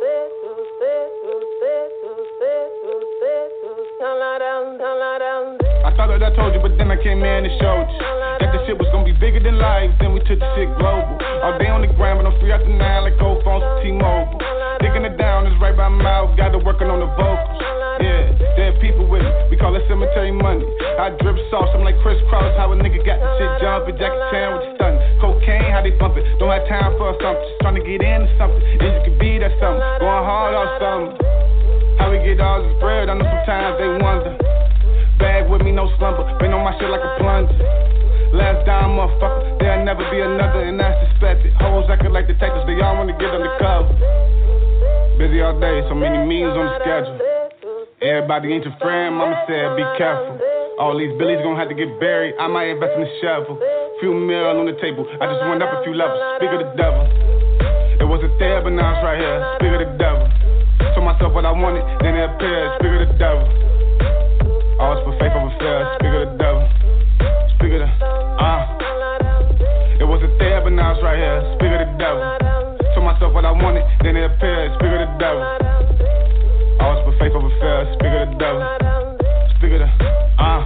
I thought that I told you, but then I came in and showed you that the shit was gonna be bigger than life. Then we took the shit global. All day on the ground, but I'm free out the nine like old phones with T-Mobile. Digging it down is right by my mouth. Got to working on the vocals. Yeah, dead people with it. We call it cemetery money. I drip sauce. I'm like Chris Cross. How a nigga got the shit jumping. Jackie Chan with the stunting. Cocaine, how they bump it. Don't have time for something. Just trying to get into something. And you can be that something. Going hard on something. How we get all this bread? I know sometimes they wonder. Bag with me, no slumber. Been on my shit like a plunger. Last dime, motherfucker. There'll never be another, and that's suspected. Hoes acting like detectives. They all wanna get undercover. Busy all day, so many memes on the schedule. Everybody ain't your friend, mama said be careful. All these billies gon' have to get buried. I might invest in the shovel. Few mil on the table. I just went up a few levels. Speak of the devil. It wasn't there, but now it's right here. Speak of the devil. Told myself what I wanted, then it appeared. Speak of the devil. Always put faith over fear. Speak of the devil. Speak of the, uh. It wasn't there, but now it's right here. Speak of the devil. Told myself what I wanted, then it appeared. Speak of the devil. Always put faith over fear. Speak of the devil. Speak of the, uh.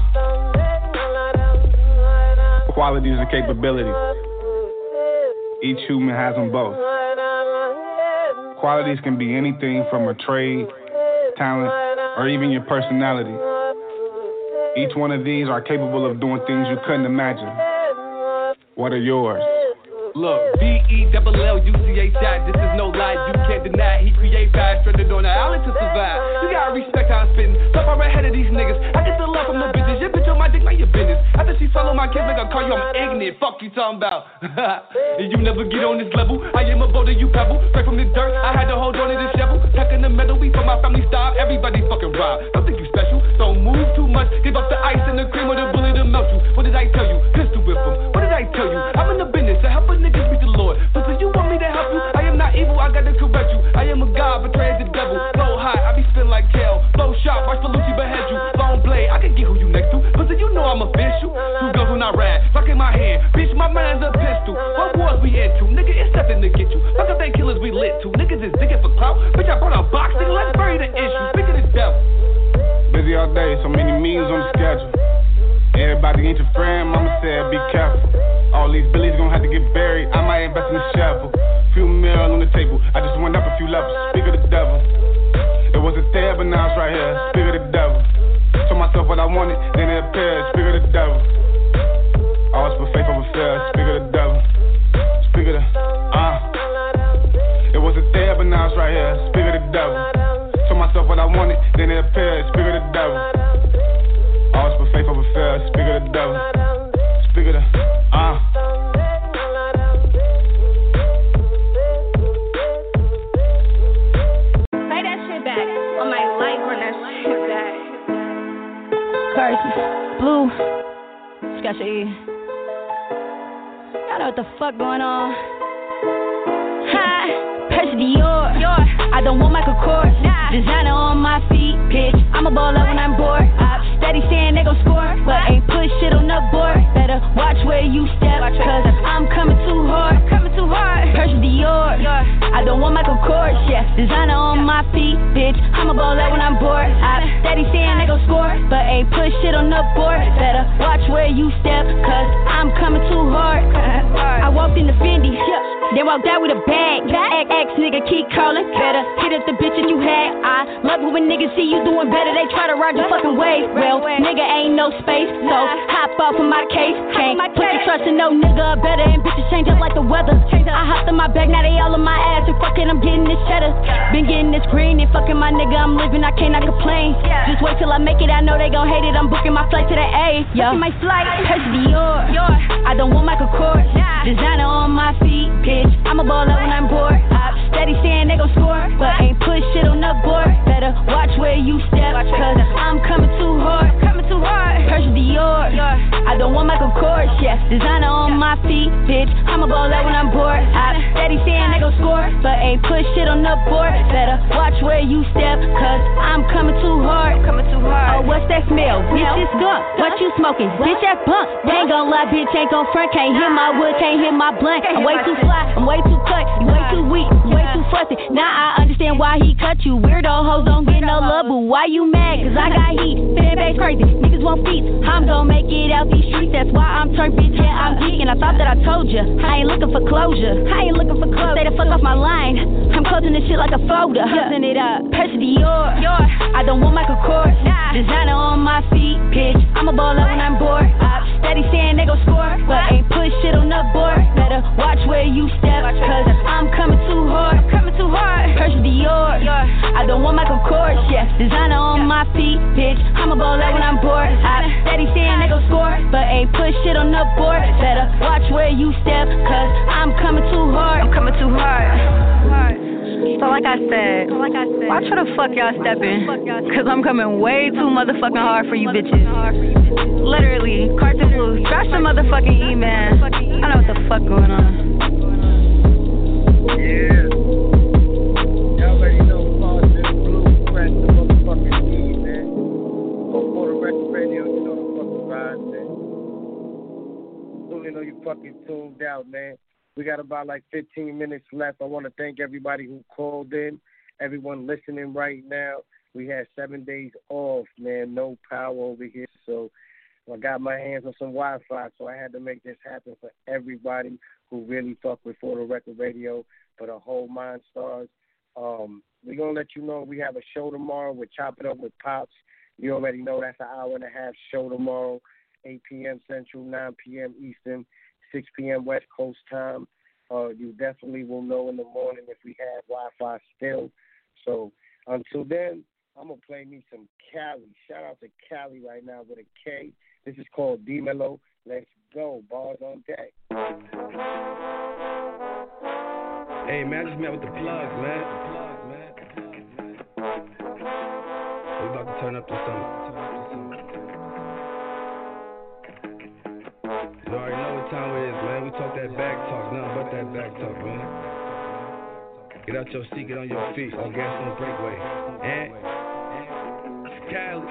Qualities and capabilities. Each human has them both. Qualities can be anything from a trade, talent, or even your personality. Each one of these are capable of doing things you couldn't imagine. What are yours? Look, B E L L U C H I, this is no lie, you can't deny. He create fast, stranded on the island to survive. You gotta respect how I'm spittin', top right ahead of these niggas. I get the love from the bitches, your bitch on my dick like your business. After she swallow my kids, like I call you, I'm ignorant. Fuck you talking about. And you never get on this level. I am a boulder, you pebble. Straight from the dirt, I had to hold on to this shovel. Tuck in the middle, we for my family style. Everybody fucking rob. Don't think you special, don't move too much. Give up the ice and the cream or the bullet to melt you. What did I tell you? Pistol whip them. What did I tell you? I'm in the business to help a nigga beat the Lord. But so you want me to help you? I am not evil, I gotta correct you. I am a god, betrayed the devil. Blow high, I be spin like kale. Blow sharp, watch Vellucci behead you. Long blade, I can get who you next to. But so you know I'm official. Two guns when I ride, fuck in my hand. Bitch, my man's a pistol. What wars we into? Nigga, it's nothing to get you. Fuck up they killers we lit to. Niggas is digging for clout. Bitch, I brought a box, nigga, let's bury the issue. Speak of the devil. Busy all day, so many memes on the schedule. Everybody ain't your friend, mama said be careful. All these billies gon' have to get buried. I might invest in the shovel. Few mil on the table. I just went up a few levels. Speak of the devil. It wasn't there, but now it's right here. Speak of the devil. Told myself what I wanted, then it appeared. Speak of the devil. Always put faith over fear. Speak of the devil. Speak of the, uh. It wasn't there, but now it's right here. Speak of the devil. Told myself what I wanted, then it appeared. Speak of the devil. Always put faith over fear. Speak of the devil. Speak of the, uh. Play that shit back on my light, run that shit back. Curses, blue, sketchy. I know what the fuck going on. Hi, Percy Dior. I don't want Michael Kors. Designer on my feet, bitch. I'm a baller when I'm bored. I'm steady saying they gon' score, but ain't put shit on the board. Better watch where you step, cause I'm coming too hard. Coming too hard. Percy Dior. I don't want Michael Kors, yeah. Designer on my feet, bitch. I'm a baller when I'm bored. I'm steady saying they gon' score, but ain't put shit on the board. Better watch where you step, cause I'm coming too hard. I walked in the Fendi, then walked out with a bag. X nigga keep calling, better hit up the bitch that you had. I love it when niggas see you doing better, they try to ride your fucking way. Well, nigga ain't no space, so hop off of my case. Can't put your trust in no nigga, better and bitches change up like the weather. I hopped on my back, now they all on my ass, and fucking I'm getting this cheddar. Been getting this green and fucking my nigga, I'm living, I cannot complain. Just wait till I make it, I know they gon' hate it, I'm booking my flight to the A. Yo, my flight, Percy Dior. I don't want Michael Kors. Designer on my feet, bitch. I'm a baller when I'm bored. I'm steady saying they gon' score, but bitch. I'ma ball out when I'm bored. I steady saying they gon' score, but ain't push shit on the board. Better watch where you step, cause I'm coming too hard. Coming too hard. Oh, what's that smell? Bitch, it's gunk. What you smoking? Bitch, that bunk. They ain't gon' lie, bitch, ain't gon' front. Can't hit my wood, can't hit my blunt. I'm way too fly, I'm way too cut, you way too weak, you way too fussy. Now I understand why he cut you. Weirdo hoes don't get no love, but why you mad? Cause I got heat, fan base crazy, niggas want feet. I'm gon' make it out these streets, that's why I'm turned, bitch, yeah, I'm geek. And I thought that I told ya, I ain't looking for closure, I ain't looking for closure. Stay the fuck off my line, I'm closing this shit like a folder. Husting it up, Percy Dior, I don't want Michael Kors, designer on my feet, bitch, I'ma ball out when I'm bored. I steady saying they gon' score, but ain't push shit on the board. Better watch where you step, cause I'm coming too hard. I'm coming too hard. Percy Dior, I don't want Michael Kors, yeah. Designer on my feet, bitch, I'ma ball out when I'm bored. I steady saying they gon' score, but ain't push shit on the board. Better watch where you step, cause I'm coming too hard. I'm coming too hard. So like I said, watch where the fuck y'all stepping, cause I'm coming way too motherfucking hard for you bitches. Literally, Cartoon Blues, drop some motherfucking email. I know what the fuck going on. Yeah. Y'all already know Cartoon Blues, press the motherfucking key, man. Before the record radio, you know the fucking ride, man. Soon you know you fucking tuned out, man. We got about like fifteen minutes left. I want to thank everybody who called in, everyone listening right now. We had seven days off, man, no power over here. So I got my hands on some Wi-Fi, so I had to make this happen for everybody who really fuck with For the Record Radio, for the whole Mind Stars. Um, we're going to let you know we have a show tomorrow. We're chopping up with Pops. You already know that's an hour and a half show tomorrow, eight p.m. Central, nine p.m. Eastern, six p.m. West Coast time. Uh, you definitely will know in the morning if we have Wi-Fi still. So until then, I'm going to play me some Cali. Shout out to Cali right now with a K. This is called D-Mello. Let's go. Bars on deck. Hey, man, I just met with the plugs, man. We about to turn up to something. You already know what time it is, man. We talk that back talk, nothing but that back talk, man. Get out your seat, get on your feet, all gas on the breakaway. And Cali.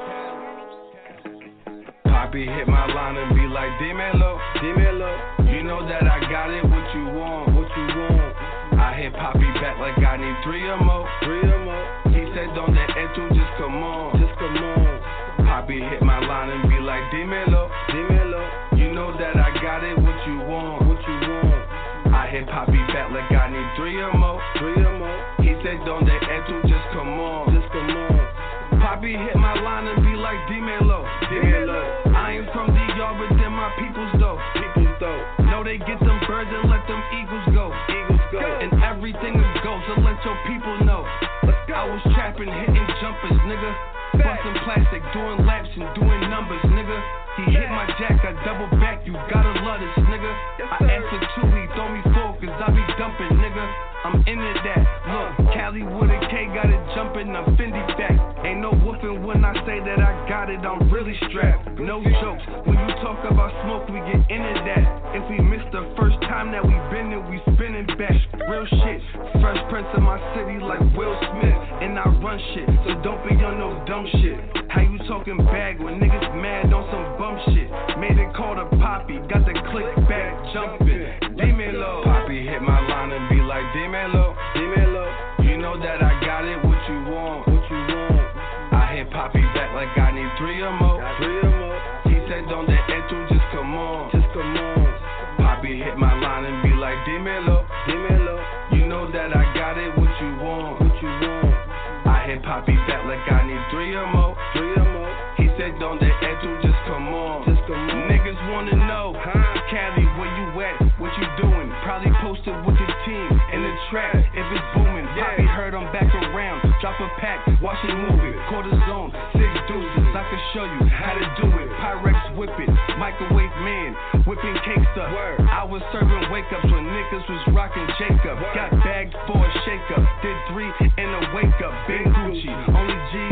Poppy hit my line and be like, D-Mello, D-Mello. You know that I got it, what you want, what you want. I hit Poppy back like I need three or more, three or more. He said don't let Etu just come on, just come on. Poppy hit my line and be like, D-Mello, D-Mello. You know that I got it, what you want, what you want. I hit Poppy back like I need three or more, three or more. He said don't let Etu just come on, just come on. Poppy hit my line and be like, D-Mello, D-Mello. I ain't from D R, but then my people's though, people's though. Know they get them birds and let them eagles go, eagles go. And everything is go, so let your people know. I was trapping, hitting jumpers, nigga. Busting plastic, doing laps and doing numbers, nigga. He hit my jack, I double back, you gotta love this, nigga. I asked for two, he throw me four, cause I be dumping, nigga. I'm into that. Look, Cali with a K, got it jumping, I'm Fendi back. Ain't no whooping when I say that I got it, I'm really strapped. No jokes, when you talk about smoke, we get into that. If we miss the first time that we been in, we spinning back. Real shit, Fresh Prince of my city like Will Smith. And I run shit, so don't be on no dumb shit. How you talking bag when niggas mad on some bum shit? Made it call the Poppy, got the click back jumping. D-Mello, Poppy hit my line and be like, D-Mello, D-Mello. You know that I got it, what you want, what you want. I hit Poppy back like I need three or more, three or more. He said don't let Etu just come on, just come on. Poppy hit my line and be like, D-Mello, D-Mello. You know that I got it, what you want, what you want. I hit Poppy back like I need three or more, three or more. He said don't let Etu just come on, just come on. Niggas wanna know, huh? Cali, where you at? What you doing? Probably posted with the team in the trap. If it's booming, Poppy heard I'm back around. Drop a pack, watch it move it. Cortisone, six deuces. I can show you how to do it. Pyrex whip it, microwave man, whipping cakes up. Word. I was serving wake ups when niggas was rocking Jacob. Got bagged for a shake up, did three in a wake up. Big Gucci, only G's in my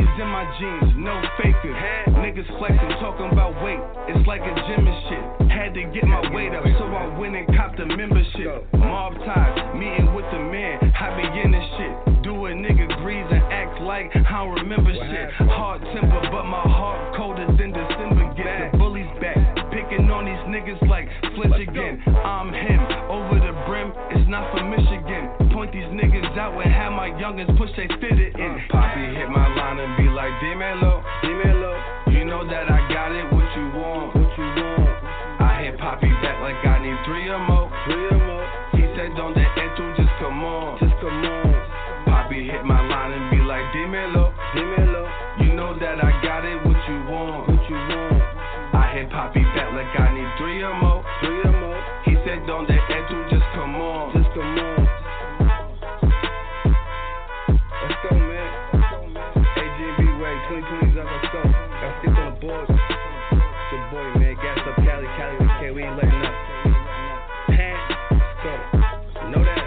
my jeans, no fakers. Niggas flexing, talking about weight. It's like a gym and shit. Had to get my weight up, so I went and copped a membership. Mob ties, meeting with the man. I be in this shit. Do a nigga grease and act like I don't remember shit. Hard temper, but my heart colder than December. Get the bullies back. Picking on these niggas like flinch again. I'm him, over the brim, it's not for Michigan. Point these niggas out and have my youngins push they fitted in. Poppy hit my line and be like, D-Melo, D-Melo, you know that I got it, what you want, what you want. I hit Poppy back like I need three or more, three or more. He said don't that esto, just come on, just come on. Poppy hit my line and be like, D-Melo, D-Melo, you know that I got it, what you want, what you want. I hit Poppy back like I need three or more, three or more. He said don't that esto, just come on, just come on. Let's go, man. A G and B way, twenty twenties up, let's go. Gotta stick on the boards. It's your boy, man. Gas up Cali, Cali with K, we ain't letting up. Pan, let's go. You know that.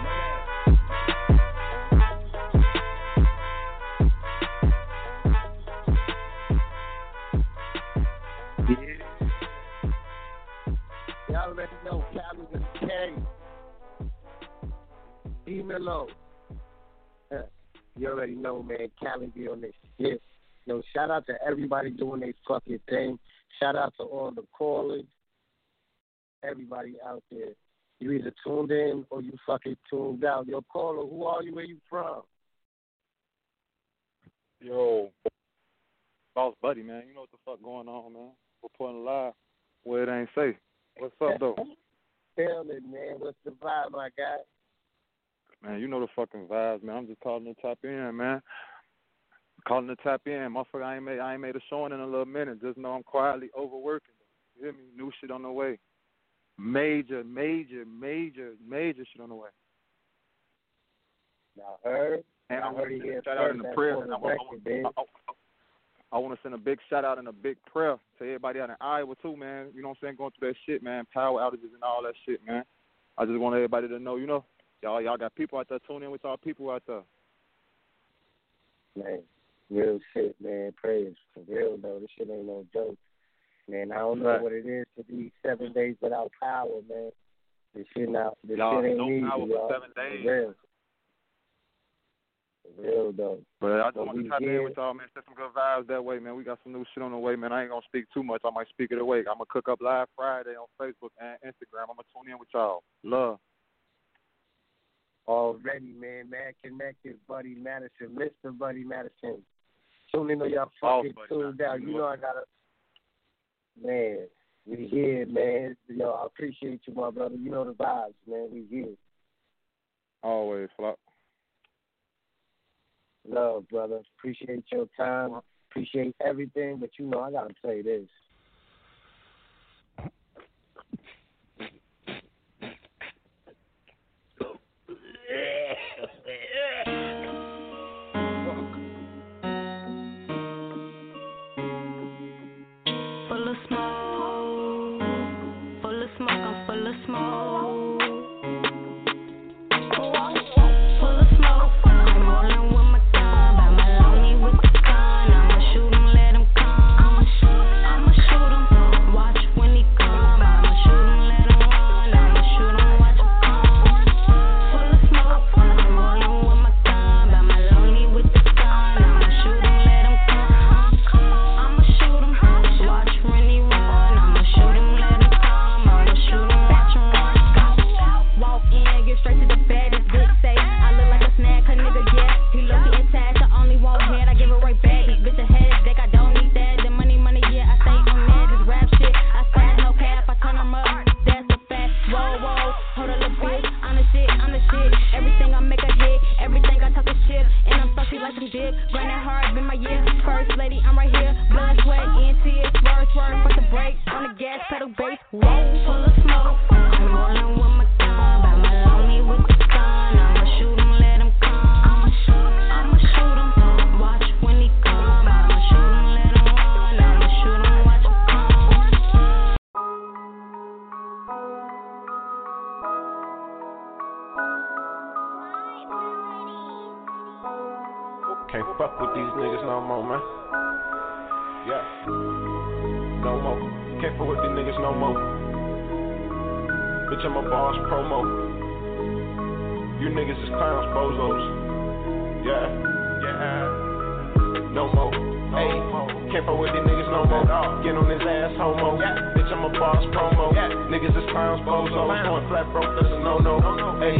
Y'all already know Cali with K. D-Melo. You already know, man. Cali be on this shit. Yo, shout out to everybody doing their fucking thing. Shout out to all the callers. Everybody out there. You either tuned in or you fucking tuned out. Yo, caller, who are you? Where you from? Yo, Boss Buddy, man. You know what the fuck going on, man. Reporting live where it ain't safe. What's up, though? Tell it, man. What's the vibe, my guy? Man, you know the fucking vibes, man. I'm just calling to tap in, man. Calling to tap in. Motherfucker, I ain't made, I ain't made a showing in a little minute. Just know I'm quietly overworking. You hear me? New shit on the way. Major, major, major, major shit on the way. Now, heard. And I I want heard to he send a had shout out in the that prayer. for And the I, want, record, I, I, I, I want to send a big shout out and a big prayer to everybody out in Iowa, too, man. You know what I'm saying? Going through that shit, man. Power outages and all that shit, man. I just want everybody to know, you know, y'all y'all got people out there. Tune in with y'all people out there. Man, real shit, man. Prayers for real, though. This shit ain't no joke. Man, I don't know Right. what it is to be seven days without power, man. This shit not, this Y'all, shit ain't no easy, power for y'all. seven days. For real. For real, though. But I just But want we to tap here. in with y'all, man. Send some good vibes that way, man. We got some new shit on the way, man. I ain't going to speak too much. I might speak it away. I'm going to cook up live Friday on Facebook and Instagram. I'm going to tune in with y'all. Love. Already, man. Man connected, Buddy Madison, Mister Buddy Madison. Tune in on y'all Boss fucking Buddy tuned out. Madison. You know I got to, man, we here, man. Yo, I appreciate you, my brother. You know the vibes, man. We here. Always, Flop. Love, brother. Appreciate your time. Appreciate everything, but you know I gotta say this. Full of smoke, full of smoke, I'm full of smoke. Full of smoke, I'm rolling with my gun, by my lonely with the gun. I'ma shoot 'em, let 'em come. I'ma shoot, I'ma shoot. Can't fuck with these niggas no more, man. Yeah. No more. Can't fuck with these niggas no more. Bitch, I'm a boss promo. You niggas is clowns, bozos. Yeah. Yeah. No more. Hey. Can't fuck with these niggas no more. Get on his ass, homo. Yeah. Bitch, I'm a boss promo. Yeah. Niggas is clowns, bozos. Going flat broke, that's a no-no. Hey.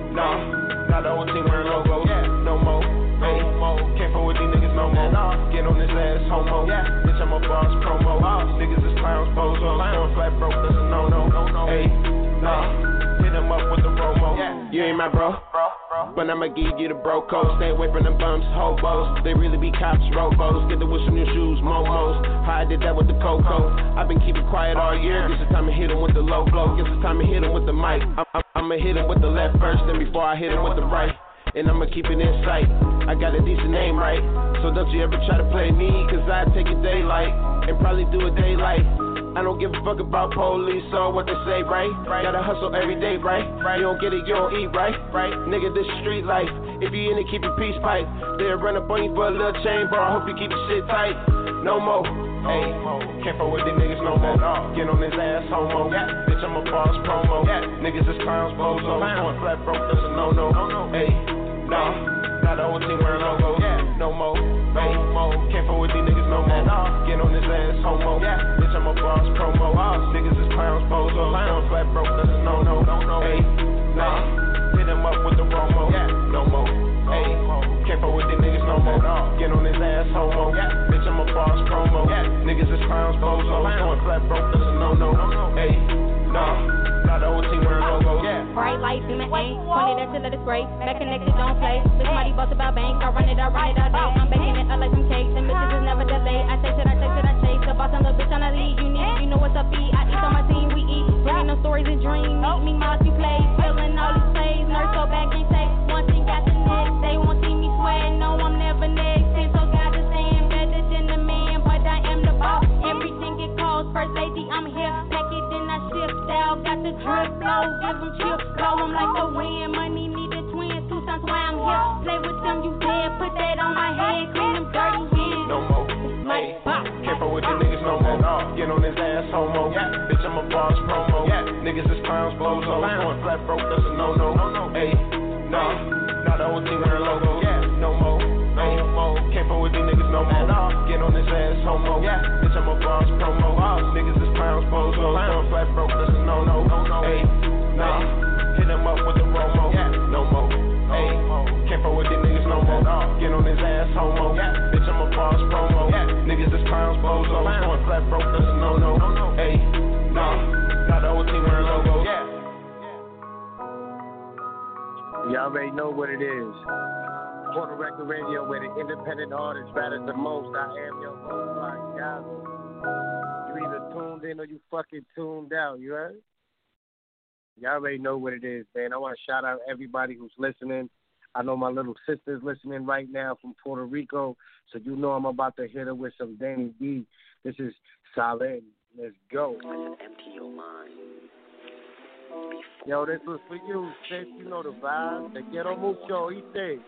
Nah. Not the whole team wearing logos. Yeah. No more. Hey. Can't fuck with these niggas no more. Get on his ass, homo. Yeah. Bitch, I'm a boss promo. Niggas is clowns, bozos. Going flat broke, that's a no-no. Hey. Nah. Hit him up with the promo. Yeah. You ain't my bro. But I'ma give you the bro code. Stay away from them bums, hobos. They really be cops, robos. Get the wish from your shoes, momos. How I did that with the cocoa. I've been keeping quiet all year. Guess it's time to hit him with the low blow. Guess it's time to hit him with the mic. I'm, I'm, I'ma hit him with the left first, then before I hit him with the right. And I'ma keep it in sight. I got a decent name, right? So don't you ever try to play me, cause I take it daylight and probably do it daylight. I don't give a fuck about police or what they say, right? right? Gotta hustle every day, right? right? You don't get it, you don't eat, right? right? Nigga, this is street life. If you in it, keep your peace pipe. They'll run up on you for a little chain, bro. I hope you keep your shit tight. No more. Hey, can't fuck with these niggas no more. Get on his ass, homo. Yeah. Bitch, I'm a boss promo. Yeah. Niggas is clowns, bozos. Going flat broke, that's a no-no. Hey, nah. Not the whole team wearing logos. Yeah. No more. Hey, can't fuck with these niggas no more. Get on his ass, homo. Yeah. Bitch, I'm a boss promo. Niggas is clowns, bozos. Going flat broke, that's a no-no. Hey, nah. Hit him up with the promo. Yeah. No more. Hey, can't fuck with these niggas no more. Get on his ass, homo. Yeah. Bitch, I'm a boss promo. Yeah. Niggas is clowns, bozos. Going flat broke, that's a no-no. Hey, nah. Not the whole team wearing logos. Yeah. Bright lights in the aim, pointed at you, let it spray. Back connected, don't play. Bitch, mighty boss about bank. I run it, I run it all day. I'm baking it up like some cakes, and bitches is never delayed. I say shit, I say shit, I chase. The boss and the bitch on the lead. You need, you know what's up, E. I eat on my team, we eat. Bringing them stories and dreams. Meet me, mouse, you play. Filling all these plays. Nurse go back and say, one thing got the next. They won't see me sweat, no, I'm never next. And so God is saying better than the man, but I am the boss. Everything it calls, first lady, I'm here. Pack it, then I shift. Style got the drip flow, give them chill. Blow them like the wind. Money need a twin, two sons why I'm here. Play with them, you dead. Put that on my head, clean them dirty hands. No more. Hey, can't fuck with these niggas no more. Get on his ass, homo. Yeah. Bitch, I'm a boss promo. Yeah. Niggas is clowns, bozos. Going flat broke, that's a no-no. Hey, nah. Not the whole team wearing logos. Yeah. No more. Hey, can't fuck with these niggas no more. Get on his ass, homo. Yeah. Bitch, I'm a boss promo. Niggas is clowns, bozos. Going flat broke, that's a no-no. Hey, nah. Hit him up with the promo. Yeah. No more. Hey, can't fuck with these niggas no more. Get on his ass, homo. Yeah. Bitch, I'm a boss promo. Yeah. Niggas is clowns, bozos. Going flat broke, that's a no-no. Hey, nah. Not the whole team wearing logos. Yeah. Y'all already know what it is. Porter Record Radio, where the independent artists matter the most. I am your host, Fly Gaza. You either tuned in or you fucking tuned out, you heard? Y'all already know what it is, man. I want to shout out everybody who's listening. I know my little sister's listening right now from Puerto Rico, so you know I'm about to hit her with some Danny D. This is Solid. Let's go. Empty your mind. Yo, this was for you, sis. You know the vibe. Te quiero mucho, ¿oíste?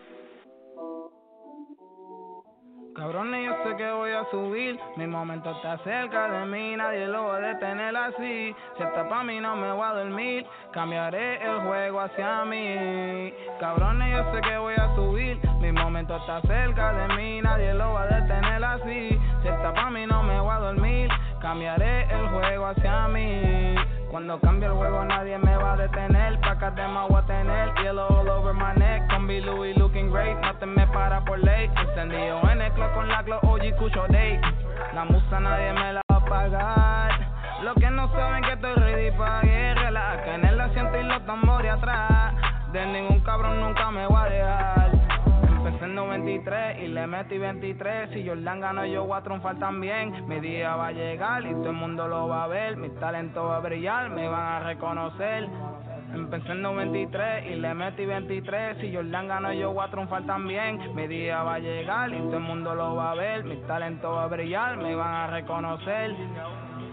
Cabrones, yo sé que voy a subir. Mi momento está cerca de mí, nadie lo va a detener así. Si está pa' mí, no me voy a dormir. Cambiaré el juego hacia mí. Cabrones, yo sé que voy a subir. Mi momento está cerca de mí, nadie lo va a detener así. Si está pa' mí, no me voy a dormir. Cambiaré el juego hacia mí. Cuando cambie el juego nadie me va a detener. Pacas de más voy a tener. Yellow all over my neck. Con B. Louis looking great. No te me para por ley. Encendido en el club con la Glock O G Cucho Day. La musa nadie me la va a pagar. Los que no saben que estoy ready pa' guerra. Que en el asiento y los tambores atrás. De ningún cabrón nunca me voy a dejar. Empecé en noventa y tres y le metí veintitrés. Si Jordan ganó yo voy a triunfar también. Mi día va a llegar y todo el mundo lo va a ver. Mi talento va a brillar, me van a reconocer. Empecé en noventa y tres y le metí veintitrés. Si Jordan ganó yo voy a triunfar también. Mi día va a llegar y todo el mundo lo va a ver. Mi talento va a brillar, me van a reconocer.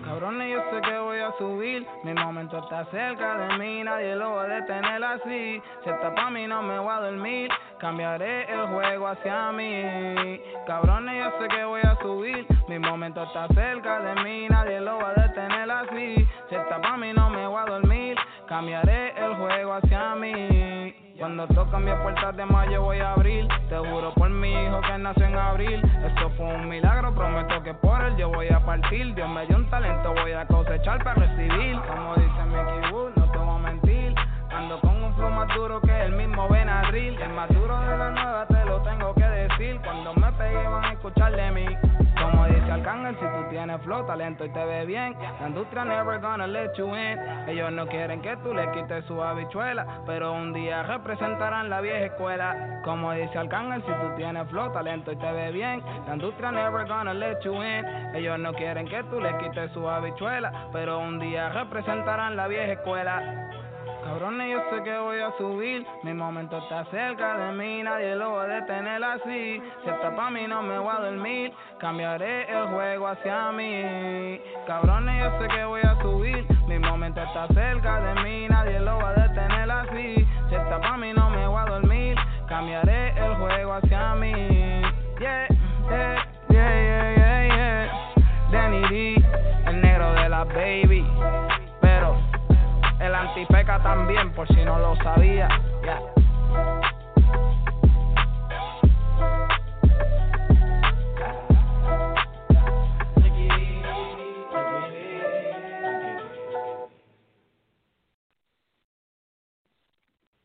Cabrones, yo sé que voy a subir, mi momento está cerca de mí, nadie lo va a detener así. Si está pa' mí no me voy a dormir, cambiaré el juego hacia mí. Cabrones, yo sé que voy a subir, mi momento está cerca de mí, nadie lo va a detener así. Si está pa' mí no me voy a dormir, cambiaré el juego hacia mí. Cuando tocan mis puertas de mayo voy a abrir, te juro por mi hijo que nació en abril. Esto fue un milagro, prometo que por él yo voy a partir. Dios me dio un talento, voy a cosechar para recibir. Como dice Mickey Wood, no te voy a mentir, ando con un flow más duro que el mismo Benadryl. El más duro de la nueva te lo tengo que decir, cuando me pegue van a escuchar de mí. Como dice Arcángel, si tú tienes flow, talento y te ve bien, la industria never gonna let you in. Ellos no quieren que tú le quites su habichuela, pero un día representarán la vieja escuela. Como dice Arcángel, si tú tienes flow, talento y te ve bien, la industria never gonna let you in. Ellos no quieren que tú le quites su habichuela, pero un día representarán la vieja escuela. Cabrones, yo sé que voy a subir, mi momento está cerca de mí, nadie lo va a detener así. Si está pa' mí no me voy a dormir, cambiaré el juego hacia mí. Cabrones, yo sé que voy a subir, mi momento está cerca de mí, nadie lo va a detener así. Si está pa' mí no me voy a dormir, cambiaré el juego hacia mí. Yeah, yeah, yeah, yeah, yeah, yeah. Danny D, el negro de la baby, pero el antipeca también, por si no lo sabía, yeah.